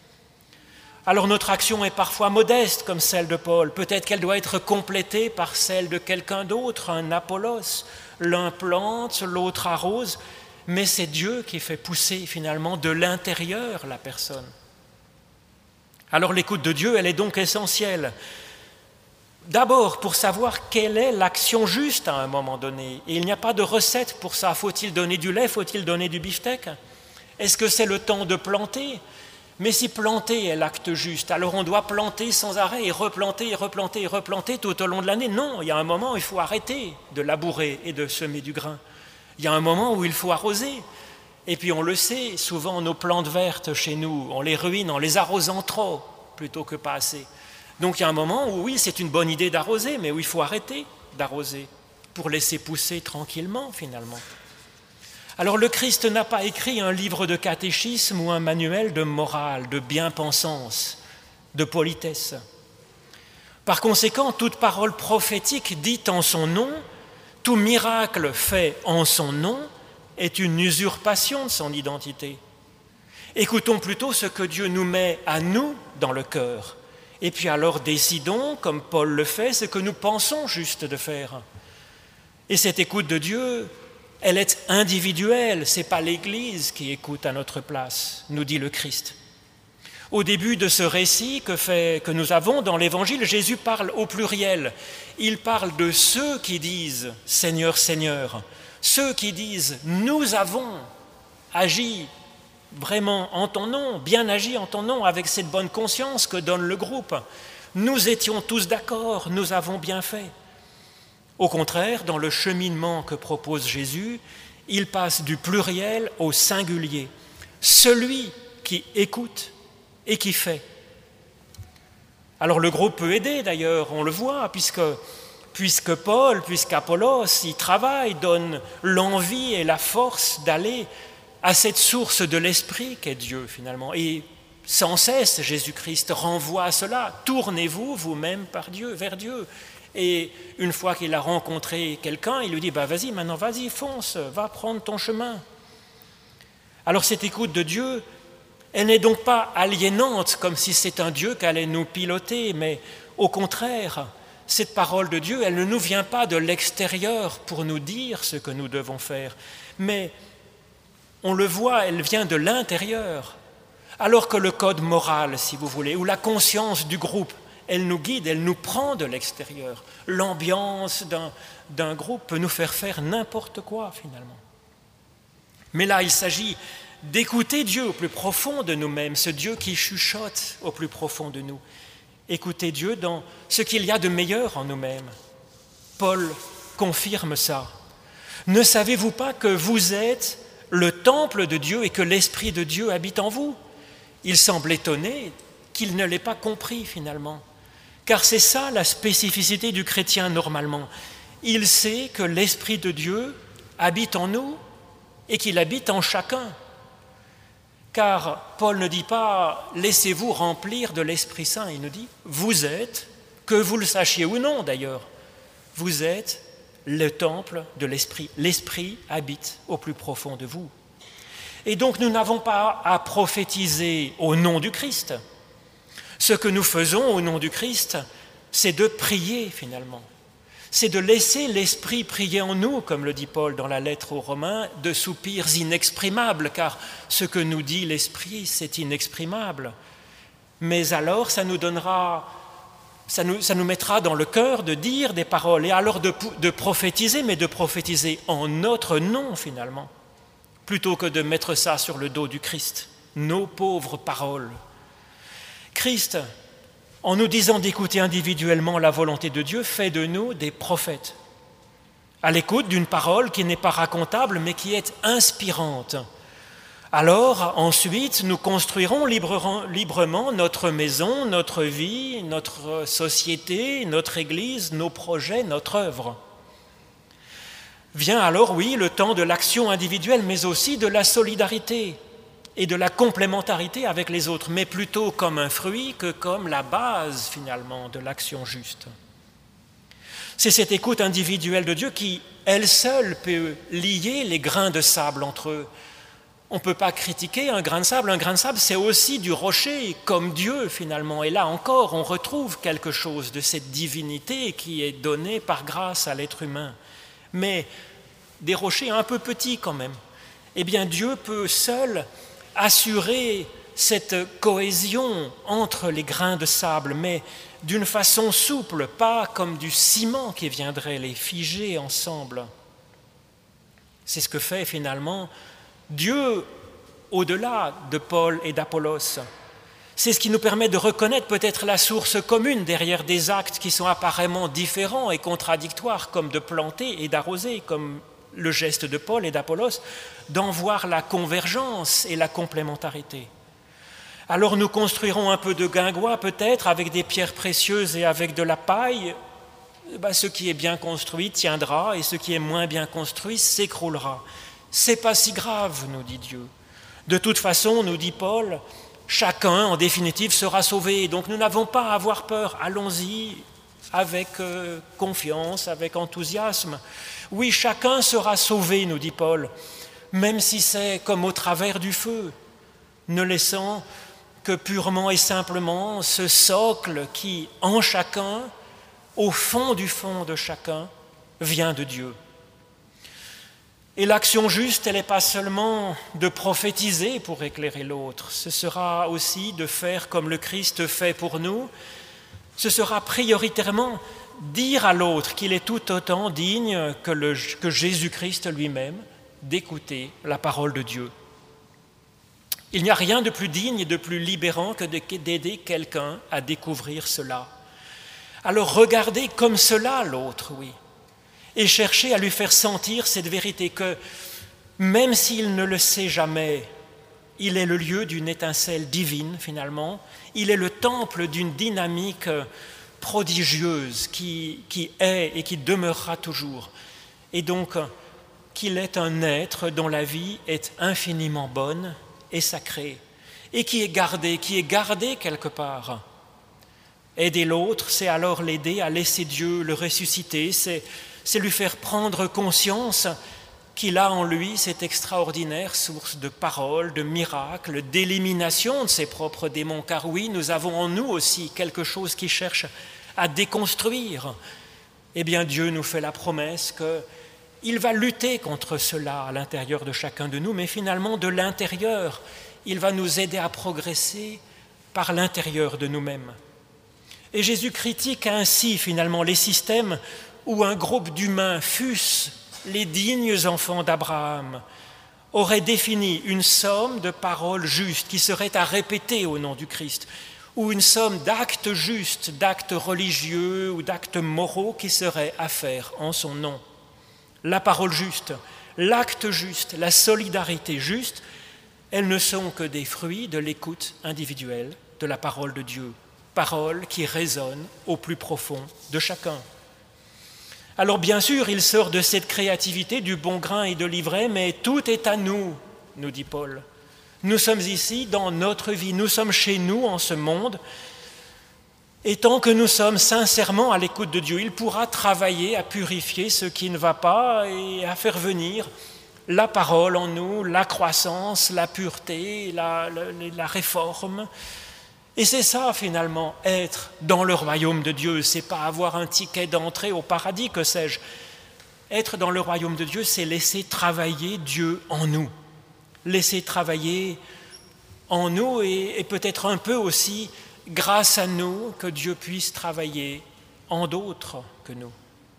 Alors notre action est parfois modeste comme celle de Paul, peut-être qu'elle doit être complétée par celle de quelqu'un d'autre, un Apollos. L'un plante, l'autre arrose, mais c'est Dieu qui fait pousser finalement de l'intérieur la personne. Alors l'écoute de Dieu, elle est donc essentielle. D'abord pour savoir quelle est l'action juste à un moment donné. Et il n'y a pas de recette pour ça. Faut-il donner du lait? Faut-il donner du beefsteak? Est-ce que c'est le temps de planter? Mais si planter est l'acte juste, alors on doit planter sans arrêt et replanter tout au long de l'année. Non, il y a un moment où il faut arrêter de labourer et de semer du grain. Il y a un moment où il faut arroser. Et puis on le sait, souvent nos plantes vertes chez nous, on les ruine en les arrosant trop plutôt que pas assez. Donc il y a un moment où oui, c'est une bonne idée d'arroser, mais où il faut arrêter d'arroser pour laisser pousser tranquillement finalement. Alors le Christ n'a pas écrit un livre de catéchisme ou un manuel de morale, de bien-pensance, de politesse. Par conséquent, toute parole prophétique dite en son nom, tout miracle fait en son nom, est une usurpation de son identité. Écoutons plutôt ce que Dieu nous met à nous dans le cœur. Et puis alors décidons, comme Paul le fait, ce que nous pensons juste de faire. Et cette écoute de Dieu, elle est individuelle, ce n'est pas l'Église qui écoute à notre place, nous dit le Christ. Au début de ce récit que nous avons dans l'Évangile, Jésus parle au pluriel. Il parle de ceux qui disent « Seigneur, Seigneur », ceux qui disent « Nous avons agi vraiment en ton nom, bien agi en ton nom, avec cette bonne conscience que donne le groupe. Nous étions tous d'accord, nous avons bien fait. » Au contraire, dans le cheminement que propose Jésus, il passe du pluriel au singulier. celui qui écoute et qui fait. Alors le groupe peut aider d'ailleurs, on le voit, puisque Paul, puisqu'Apollos y travaille, donne l'envie et la force d'aller à cette source de l'esprit qu'est Dieu finalement. Et sans cesse, Jésus-Christ renvoie à cela. Tournez-vous vous-même vers Dieu. Et une fois qu'il a rencontré quelqu'un, il lui dit vas-y, maintenant vas-y, fonce, va prendre ton chemin. Alors cette écoute de Dieu, elle n'est donc pas aliénante, comme si c'est un Dieu qui allait nous piloter, mais au contraire, cette parole de Dieu, elle ne nous vient pas de l'extérieur pour nous dire ce que nous devons faire, mais on le voit, elle vient de l'intérieur. Alors que le code moral, si vous voulez, ou la conscience du groupe, elle nous guide, elle nous prend de l'extérieur. L'ambiance d'un groupe peut nous faire n'importe quoi finalement. Mais là, il s'agit d'écouter Dieu au plus profond de nous-mêmes, ce Dieu qui chuchote au plus profond de nous. Écouter Dieu dans ce qu'il y a de meilleur en nous-mêmes. Paul confirme ça. Ne savez-vous pas que vous êtes le temple de Dieu et que l'Esprit de Dieu habite en vous ? Il semble étonné qu'il ne l'ait pas compris finalement. Car c'est ça la spécificité du chrétien normalement. Il sait que l'Esprit de Dieu habite en nous et qu'il habite en chacun. Car Paul ne dit pas « laissez-vous remplir de l'Esprit Saint », il nous dit « vous êtes, que vous le sachiez ou non d'ailleurs, vous êtes le temple de l'Esprit. L'Esprit habite au plus profond de vous. » Et donc nous n'avons pas à prophétiser au nom du Christ. Ce que nous faisons au nom du Christ, c'est de prier finalement. C'est de laisser l'Esprit prier en nous, comme le dit Paul dans la lettre aux Romains, de soupirs inexprimables, car ce que nous dit l'Esprit, c'est inexprimable. Mais alors, ça nous mettra dans le cœur de dire des paroles, et alors de prophétiser, mais de prophétiser en notre nom finalement, plutôt que de mettre ça sur le dos du Christ, nos pauvres paroles. Christ, en nous disant d'écouter individuellement la volonté de Dieu, fait de nous des prophètes, à l'écoute d'une parole qui n'est pas racontable, mais qui est inspirante. Alors, ensuite, nous construirons librement notre maison, notre vie, notre société, notre Église, nos projets, notre œuvre. Vient alors, oui, le temps de l'action individuelle, mais aussi de la solidarité et de la complémentarité avec les autres, mais plutôt comme un fruit que comme la base, finalement, de l'action juste. C'est cette écoute individuelle de Dieu qui, elle seule, peut lier les grains de sable entre eux. On ne peut pas critiquer un grain de sable. Un grain de sable, c'est aussi du rocher, comme Dieu, finalement. Et là encore, on retrouve quelque chose de cette divinité qui est donnée par grâce à l'être humain. Mais des rochers un peu petits quand même. Eh bien, Dieu peut seul assurer cette cohésion entre les grains de sable, mais d'une façon souple, pas comme du ciment qui viendrait les figer ensemble. C'est ce que fait finalement Dieu au-delà de Paul et d'Apollos. C'est ce qui nous permet de reconnaître peut-être la source commune derrière des actes qui sont apparemment différents et contradictoires, comme de planter et d'arroser, comme le geste de Paul et d'Apollos, d'en voir la convergence et la complémentarité. Alors nous construirons un peu de guingois peut-être avec des pierres précieuses et avec de la paille. Ce qui est bien construit tiendra et ce qui est moins bien construit s'écroulera. C'est pas si grave, nous dit Dieu. De toute façon, nous dit Paul, chacun en définitive sera sauvé. Donc nous n'avons pas à avoir peur. Allons-y avec confiance, avec enthousiasme. Oui, chacun sera sauvé, nous dit Paul, même si c'est comme au travers du feu, ne laissant que purement et simplement ce socle qui, en chacun, au fond du fond de chacun, vient de Dieu. Et l'action juste, elle n'est pas seulement de prophétiser pour éclairer l'autre, ce sera aussi de faire comme le Christ fait pour nous, ce sera prioritairement dire à l'autre qu'il est tout autant digne que Jésus-Christ lui-même d'écouter la parole de Dieu. Il n'y a rien de plus digne et de plus libérant que d'aider quelqu'un à découvrir cela. Alors regardez comme cela l'autre, oui, et cherchez à lui faire sentir cette vérité que, même s'il ne le sait jamais, il est le lieu d'une étincelle divine finalement, il est le temple d'une dynamique prodigieuse qui est et qui demeurera toujours. Et donc qu'il est un être dont la vie est infiniment bonne et sacrée, et qui est gardé quelque part. Aider l'autre, c'est alors l'aider à laisser Dieu le ressusciter, c'est lui faire prendre conscience qu'il a en lui cette extraordinaire source de paroles, de miracles, d'élimination de ses propres démons, car oui, nous avons en nous aussi quelque chose qui cherche à déconstruire. Eh bien, Dieu nous fait la promesse qu'il va lutter contre cela à l'intérieur de chacun de nous, mais finalement de l'intérieur, il va nous aider à progresser par l'intérieur de nous-mêmes. Et Jésus critique ainsi finalement les systèmes où un groupe d'humains, fût-ce les dignes enfants d'Abraham, aurait défini une somme de paroles justes qui seraient à répéter au nom du Christ, ou une somme d'actes justes, d'actes religieux ou d'actes moraux qui seraient à faire en son nom. La parole juste, l'acte juste, la solidarité juste, elles ne sont que des fruits de l'écoute individuelle de la parole de Dieu, parole qui résonne au plus profond de chacun. Alors bien sûr, il sort de cette créativité du bon grain et de l'ivraie, mais tout est à nous, nous dit Paul. Nous sommes ici dans notre vie, nous sommes chez nous en ce monde, et tant que nous sommes sincèrement à l'écoute de Dieu, il pourra travailler à purifier ce qui ne va pas et à faire venir la parole en nous, la croissance, la pureté, la réforme. Et c'est ça finalement, être dans le royaume de Dieu, c'est pas avoir un ticket d'entrée au paradis, que sais-je. Être dans le royaume de Dieu, c'est laisser travailler Dieu en nous. Laisser travailler en nous et peut-être un peu aussi, grâce à nous, que Dieu puisse travailler en d'autres que nous.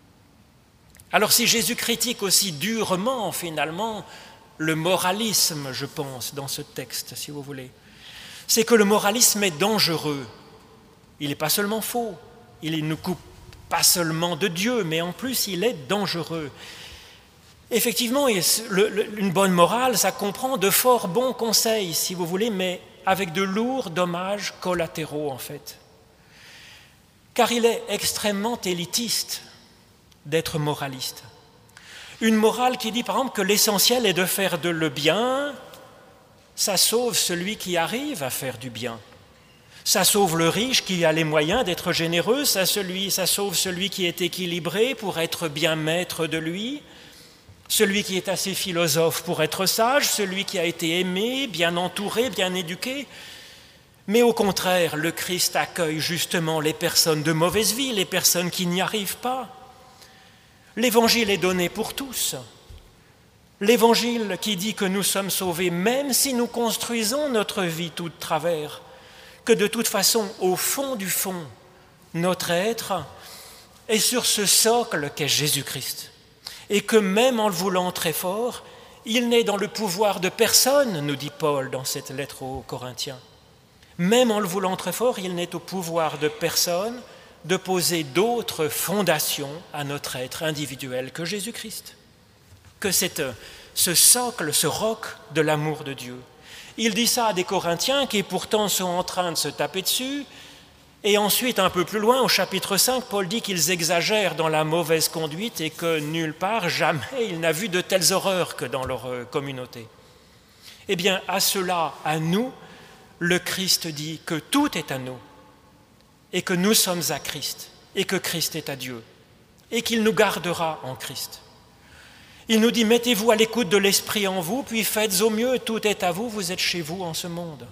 Alors si Jésus critique aussi durement finalement le moralisme, je pense, dans ce texte, si vous voulez, c'est que le moralisme est dangereux. Il n'est pas seulement faux, il ne nous coupe pas seulement de Dieu, mais en plus il est dangereux. Effectivement, une bonne morale, ça comprend de fort bons conseils, si vous voulez, mais avec de lourds dommages collatéraux en fait. Car il est extrêmement élitiste d'être moraliste. Une morale qui dit par exemple que l'essentiel est de faire le bien, ça sauve celui qui arrive à faire du bien. Ça sauve le riche qui a les moyens d'être généreux, ça sauve celui qui est équilibré pour être bien maître de lui, celui qui est assez philosophe pour être sage, celui qui a été aimé, bien entouré, bien éduqué. Mais au contraire, le Christ accueille justement les personnes de mauvaise vie, les personnes qui n'y arrivent pas. L'Évangile est donné pour tous. L'Évangile qui dit que nous sommes sauvés même si nous construisons notre vie tout de travers, que de toute façon, au fond du fond, notre être est sur ce socle qu'est Jésus-Christ. Et que même en le voulant très fort, il n'est dans le pouvoir de personne, nous dit Paul dans cette lettre aux Corinthiens. Même en le voulant très fort, il n'est au pouvoir de personne de poser d'autres fondations à notre être individuel que Jésus-Christ. Que ce socle, ce roc de l'amour de Dieu. Il dit ça à des Corinthiens qui pourtant sont en train de se taper dessus. Et ensuite, un peu plus loin, au chapitre 5, Paul dit qu'ils exagèrent dans la mauvaise conduite et que nulle part, jamais, il n'a vu de telles horreurs que dans leur communauté. Eh bien, à cela, à nous, le Christ dit que tout est à nous et que nous sommes à Christ et que Christ est à Dieu et qu'il nous gardera en Christ. Il nous dit, mettez-vous à l'écoute de l'Esprit en vous, puis faites au mieux, tout est à vous, vous êtes chez vous en ce monde.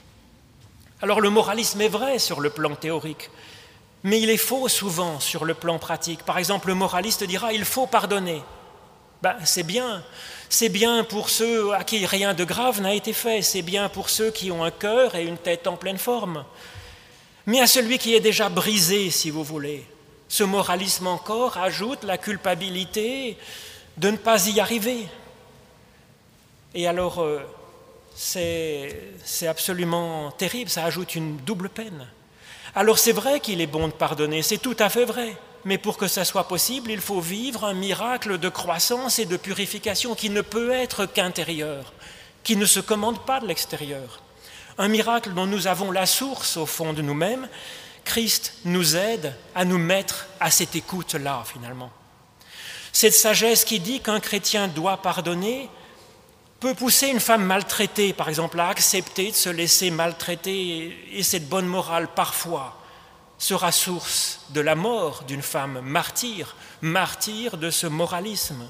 Alors le moralisme est vrai sur le plan théorique, mais il est faux souvent sur le plan pratique. Par exemple, le moraliste dira, il faut pardonner. C'est bien pour ceux à qui rien de grave n'a été fait, c'est bien pour ceux qui ont un cœur et une tête en pleine forme. Mais à celui qui est déjà brisé, si vous voulez, ce moralisme encore ajoute la culpabilité de ne pas y arriver. Et alors, c'est absolument terrible, ça ajoute une double peine. Alors c'est vrai qu'il est bon de pardonner, c'est tout à fait vrai, mais pour que ça soit possible, il faut vivre un miracle de croissance et de purification qui ne peut être qu'intérieur, qui ne se commande pas de l'extérieur. Un miracle dont nous avons la source au fond de nous-mêmes. Christ nous aide à nous mettre à cette écoute-là, finalement. Cette sagesse qui dit qu'un chrétien doit pardonner peut pousser une femme maltraitée, par exemple, à accepter de se laisser maltraiter, et cette bonne morale, parfois, sera source de la mort d'une femme martyre de ce moralisme.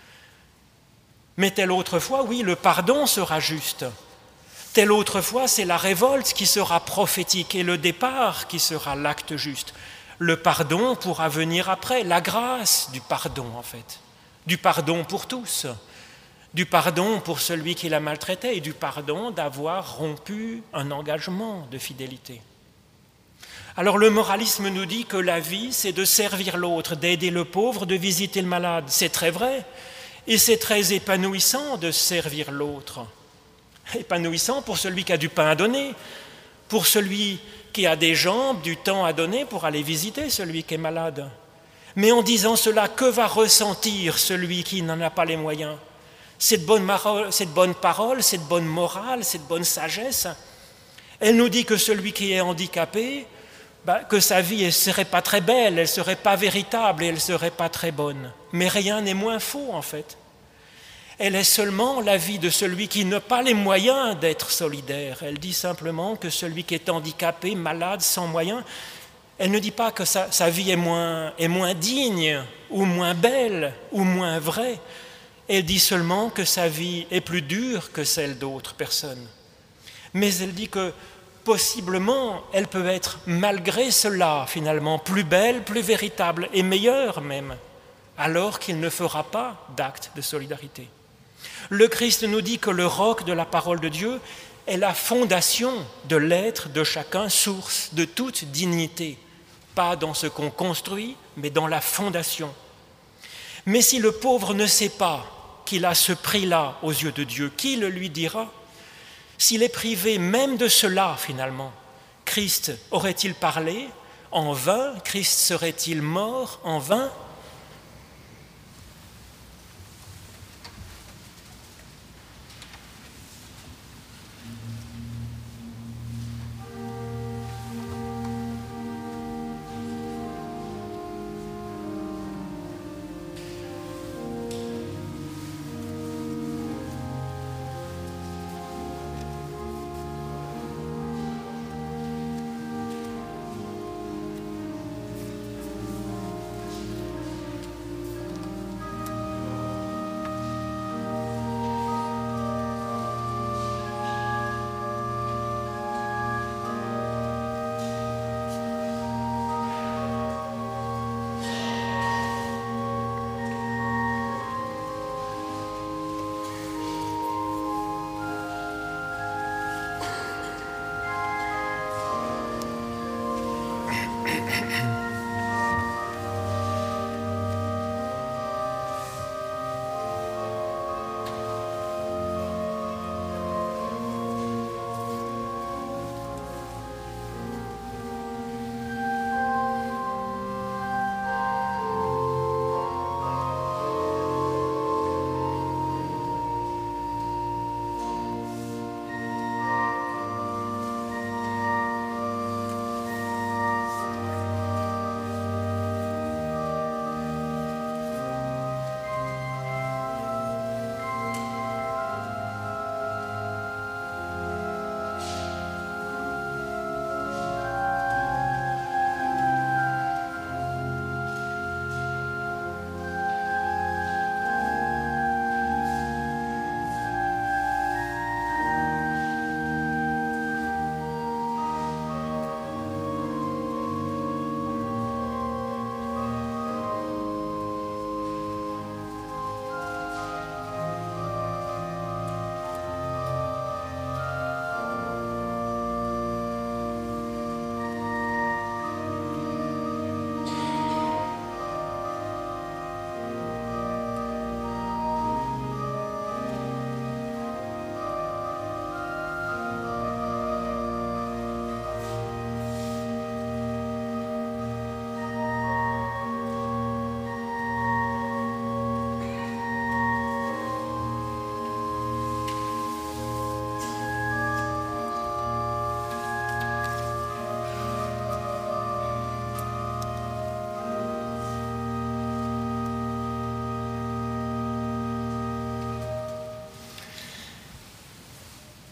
Mais telle autre fois, oui, le pardon sera juste. Telle autre fois, c'est la révolte qui sera prophétique et le départ qui sera l'acte juste. Le pardon pourra venir après, la grâce du pardon en fait. Du pardon pour tous, du pardon pour celui qui l'a maltraité et du pardon d'avoir rompu un engagement de fidélité. Alors le moralisme nous dit que la vie, c'est de servir l'autre, d'aider le pauvre, de visiter le malade. C'est très vrai et c'est très épanouissant de servir l'autre. Épanouissant pour celui qui a du pain à donner, pour celui qui a des jambes, du temps à donner pour aller visiter celui qui est malade. Mais en disant cela, que va ressentir celui qui n'en a pas les moyens ? Cette bonne parole, cette bonne morale, cette bonne sagesse, elle nous dit que celui qui est handicapé, que sa vie ne serait pas très belle, elle ne serait pas véritable et elle ne serait pas très bonne. Mais rien n'est moins faux en fait. Elle est seulement la vie de celui qui n'a pas les moyens d'être solidaire. Elle dit simplement que celui qui est handicapé, malade, sans moyens, elle ne dit pas que sa vie est moins digne, ou moins belle, ou moins vraie. Elle dit seulement que sa vie est plus dure que celle d'autres personnes. Mais elle dit que possiblement, elle peut être malgré cela, finalement, plus belle, plus véritable et meilleure même, alors qu'il ne fera pas d'acte de solidarité. Le Christ nous dit que le roc de la parole de Dieu est la fondation de l'être de chacun, source de toute dignité, pas dans ce qu'on construit, mais dans la fondation. Mais si le pauvre ne sait pas qu'il a ce prix-là aux yeux de Dieu, qui le lui dira ? S'il est privé même de cela, finalement, Christ aurait-il parlé en vain ? Christ serait-il mort en vain ?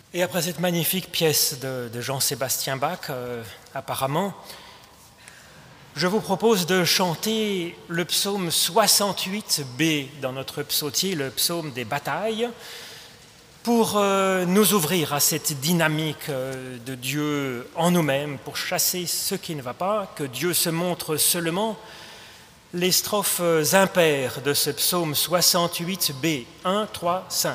Et après cette magnifique pièce de Jean-Sébastien Bach, apparemment, je vous propose de chanter le psaume 68b dans notre psautier, le psaume des batailles, pour nous ouvrir à cette dynamique de Dieu en nous-mêmes, pour chasser ce qui ne va pas, que Dieu se montre seulement. Les strophes impaires de ce psaume 68b, 1, 3, 5.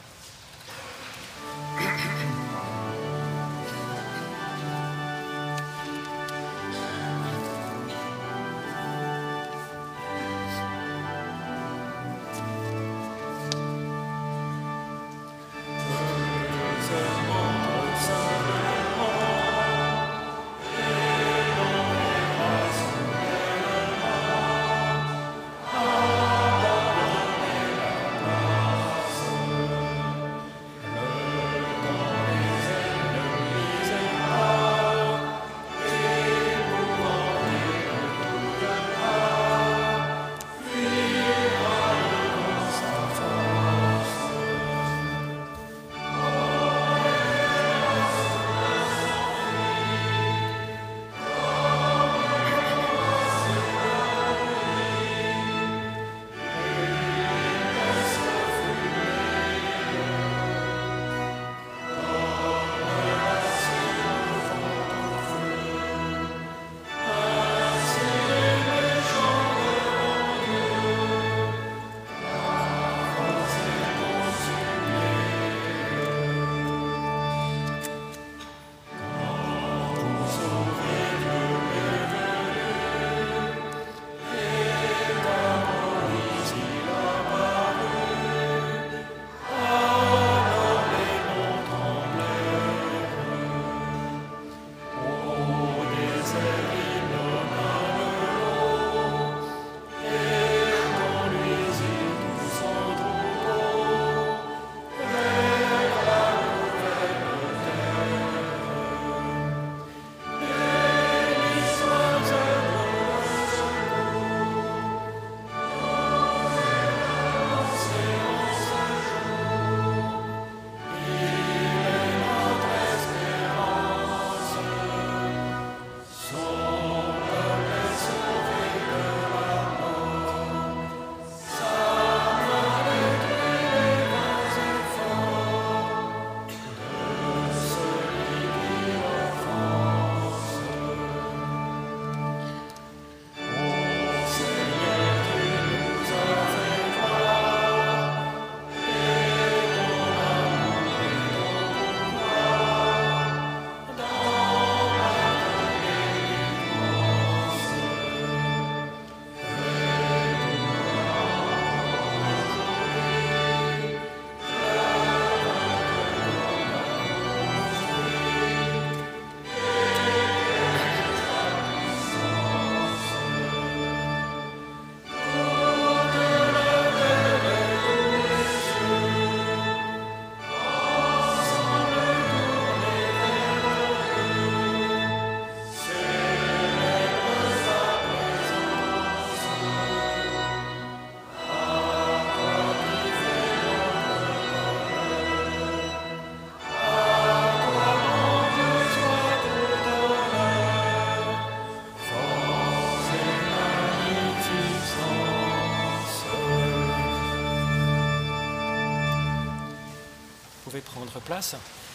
pouvez prendre place.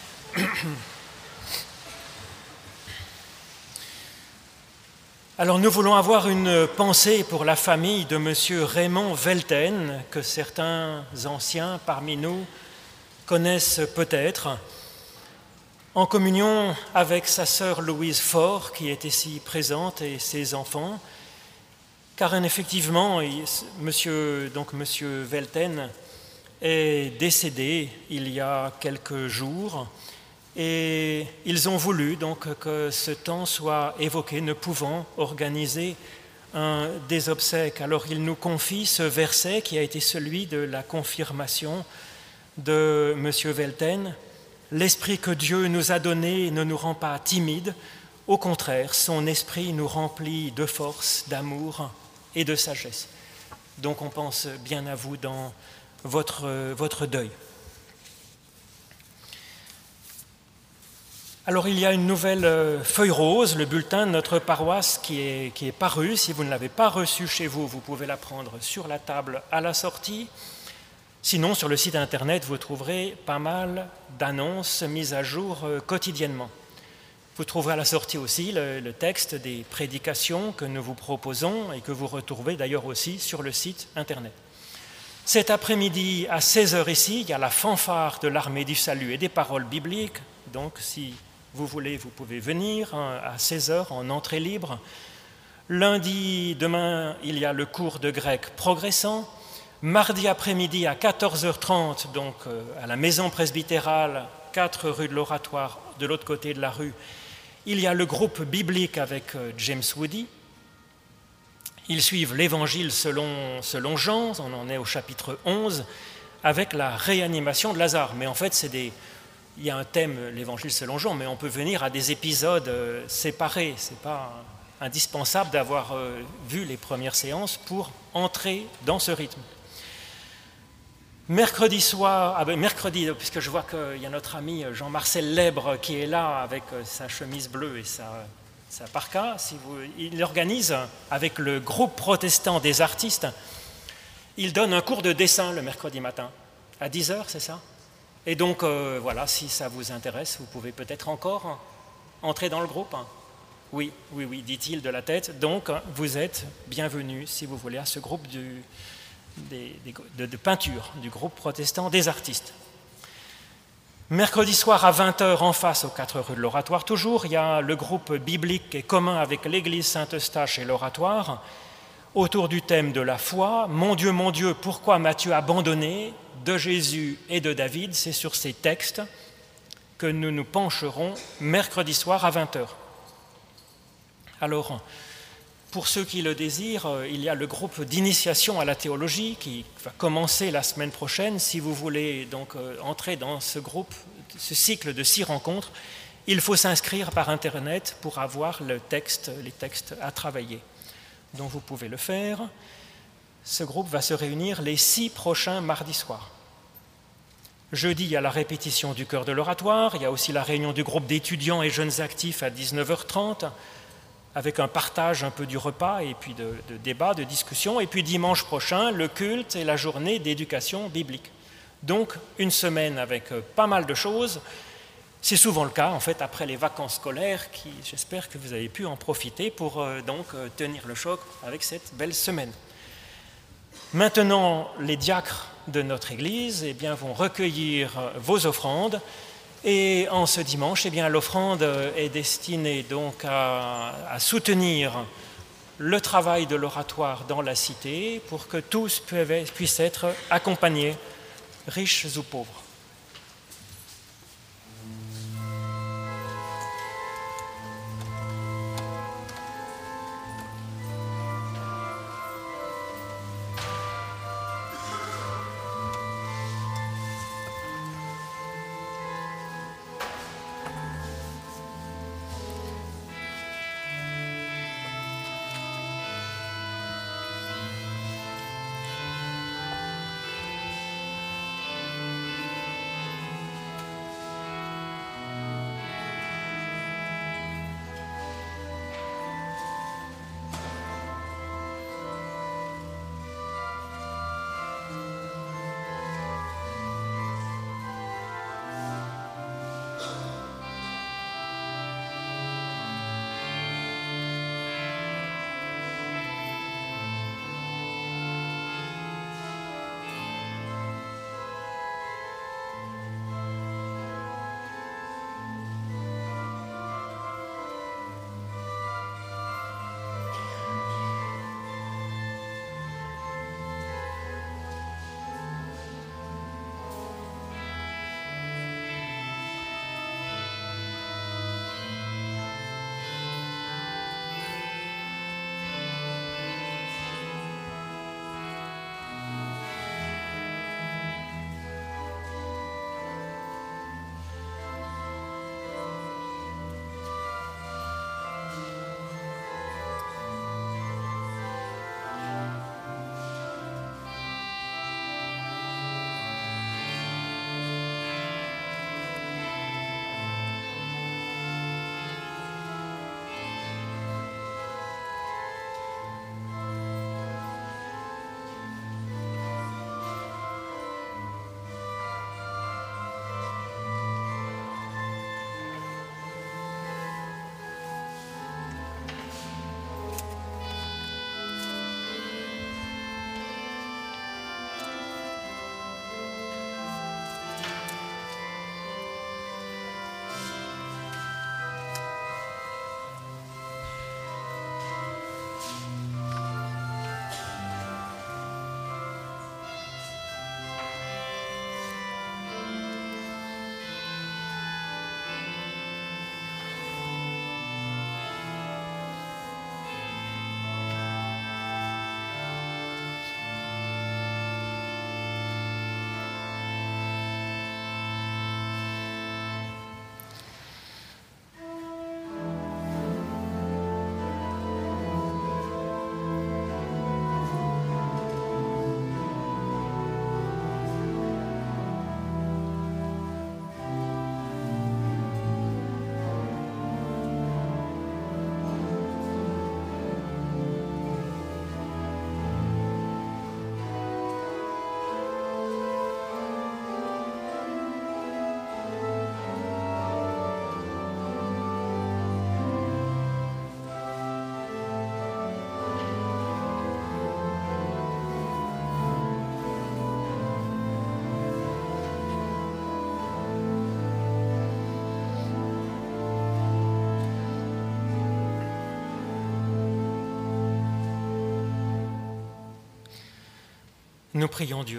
Alors nous voulons avoir une pensée pour la famille de M. Raymond Velten, que certains anciens parmi nous connaissent peut-être, en communion avec sa sœur Louise Faure, qui est ici présente, et ses enfants, car effectivement, M. Velten est décédé il y a quelques jours, et ils ont voulu donc que ce temps soit évoqué, ne pouvant organiser des obsèques. Alors ils nous confient ce verset qui a été celui de la confirmation de M. Velten. L'esprit que Dieu nous a donné ne nous rend pas timides, au contraire, son esprit nous remplit de force, d'amour et de sagesse. Donc on pense bien à vous dans votre deuil. Alors il y a une nouvelle feuille rose, le bulletin de notre paroisse qui est paru. Si vous ne l'avez pas reçu chez vous, vous pouvez la prendre sur la table à la sortie. Sinon, sur le site internet, vous trouverez pas mal d'annonces mises à jour quotidiennement. Vous trouverez à la sortie aussi le texte des prédications que nous vous proposons et que vous retrouvez d'ailleurs aussi sur le site internet. Cet après-midi, à 16h ici, il y a la fanfare de l'armée du salut et des paroles bibliques. Donc, si vous voulez, vous pouvez venir à 16h en entrée libre. Lundi, demain, il y a le cours de grec progressant. Mardi après-midi à 14h30, donc à la maison presbytérale, 4 rue de l'Oratoire, de l'autre côté de la rue, il y a le groupe biblique avec James Woody. Ils suivent l'Évangile selon Jean, on en est au chapitre 11, avec la réanimation de Lazare. Mais en fait, il y a un thème, l'Évangile selon Jean, mais on peut venir à des épisodes séparés. Ce n'est pas indispensable d'avoir vu les premières séances pour entrer dans ce rythme. Mercredi soir, puisque je vois qu'il y a notre ami Jean-Marcel Lèbre qui est là avec sa chemise bleue et sa parka, il organise avec le groupe protestant des artistes, il donne un cours de dessin le mercredi matin, à 10h, c'est ça? Et donc, voilà, si ça vous intéresse, vous pouvez peut-être encore entrer dans le groupe. Oui, dit-il de la tête. Donc, vous êtes bienvenus, si vous voulez, à ce groupe de peinture du groupe protestant des artistes. Mercredi soir à 20h, en face aux 4 rue de l'Oratoire, toujours, il y a le groupe biblique qui est commun avec l'église Saint-Eustache et l'Oratoire, autour du thème de la foi. Mon Dieu, pourquoi m'as-tu abandonné? De Jésus et de David. C'est sur ces textes que nous nous pencherons mercredi soir à 20h. Alors, pour ceux qui le désirent, il y a le groupe d'initiation à la théologie qui va commencer la semaine prochaine. Si vous voulez donc entrer dans ce groupe, ce cycle de 6 rencontres, il faut s'inscrire par Internet pour avoir les textes à travailler. Donc vous pouvez le faire. Ce groupe va se réunir les 6 prochains mardis soirs. Jeudi, il y a la répétition du chœur de l'Oratoire. Il y a aussi la réunion du groupe d'étudiants et jeunes actifs à 19h30. Avec un partage un peu du repas et puis de débats, de discussions. Et puis dimanche prochain, le culte et la journée d'éducation biblique. Donc, une semaine avec pas mal de choses. C'est souvent le cas, en fait, après les vacances scolaires, j'espère que vous avez pu en profiter pour tenir le choc avec cette belle semaine. Maintenant, les diacres de notre Église vont recueillir vos offrandes. Et en ce dimanche, l'offrande est destinée donc à soutenir le travail de l'oratoire dans la cité pour que tous puissent être accompagnés, riches ou pauvres. Nous prions Dieu.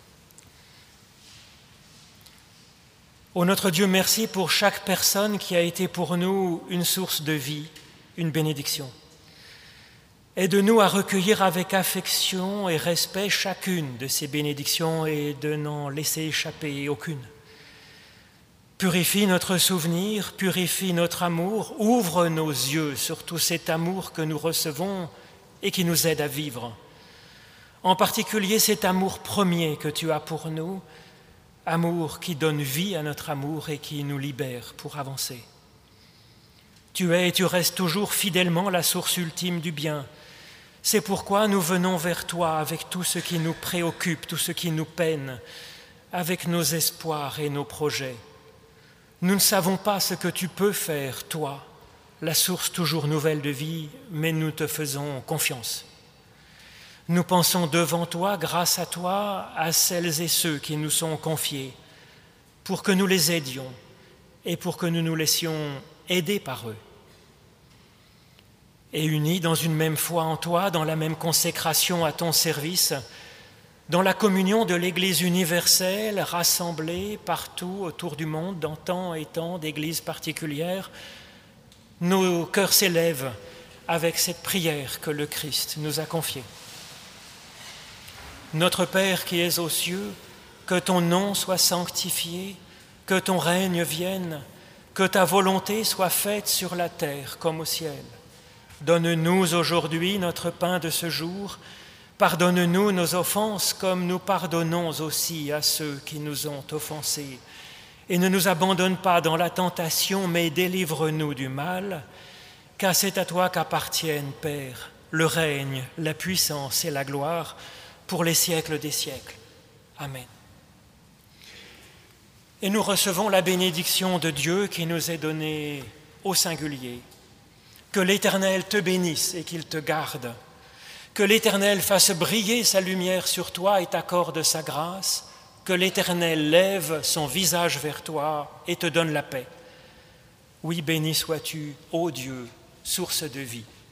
Ô notre Dieu, merci pour chaque personne qui a été pour nous une source de vie, une bénédiction. Aide-nous à recueillir avec affection et respect chacune de ces bénédictions et de n'en laisser échapper aucune. Purifie notre souvenir, purifie notre amour, ouvre nos yeux sur tout cet amour que nous recevons et qui nous aide à vivre. En particulier cet amour premier que tu as pour nous, amour qui donne vie à notre amour et qui nous libère pour avancer. Tu es et tu restes toujours fidèlement la source ultime du bien. C'est pourquoi nous venons vers toi avec tout ce qui nous préoccupe, tout ce qui nous peine, avec nos espoirs et nos projets. Nous ne savons pas ce que tu peux faire, toi, la source toujours nouvelle de vie, mais nous te faisons confiance. Nous pensons devant toi, grâce à toi, à celles et ceux qui nous sont confiés, pour que nous les aidions et pour que nous nous laissions aider par eux. Et unis dans une même foi en toi, dans la même consécration à ton service, dans la communion de l'Église universelle, rassemblée partout autour du monde, dans tant et tant d'églises particulières, nos cœurs s'élèvent avec cette prière que le Christ nous a confiée. Notre Père qui es aux cieux, que ton nom soit sanctifié, que ton règne vienne, que ta volonté soit faite sur la terre comme au ciel. Donne-nous aujourd'hui notre pain de ce jour. Pardonne-nous nos offenses comme nous pardonnons aussi à ceux qui nous ont offensés. Et ne nous abandonne pas dans la tentation, mais délivre-nous du mal, car c'est à toi qu'appartiennent, Père, le règne, la puissance et la gloire pour les siècles des siècles. Amen. Et nous recevons la bénédiction de Dieu qui nous est donnée au singulier. Que l'Éternel te bénisse et qu'il te garde. Que l'Éternel fasse briller sa lumière sur toi et t'accorde sa grâce. Que l'Éternel lève son visage vers toi et te donne la paix. Oui, béni sois-tu, ô Dieu, source de vie.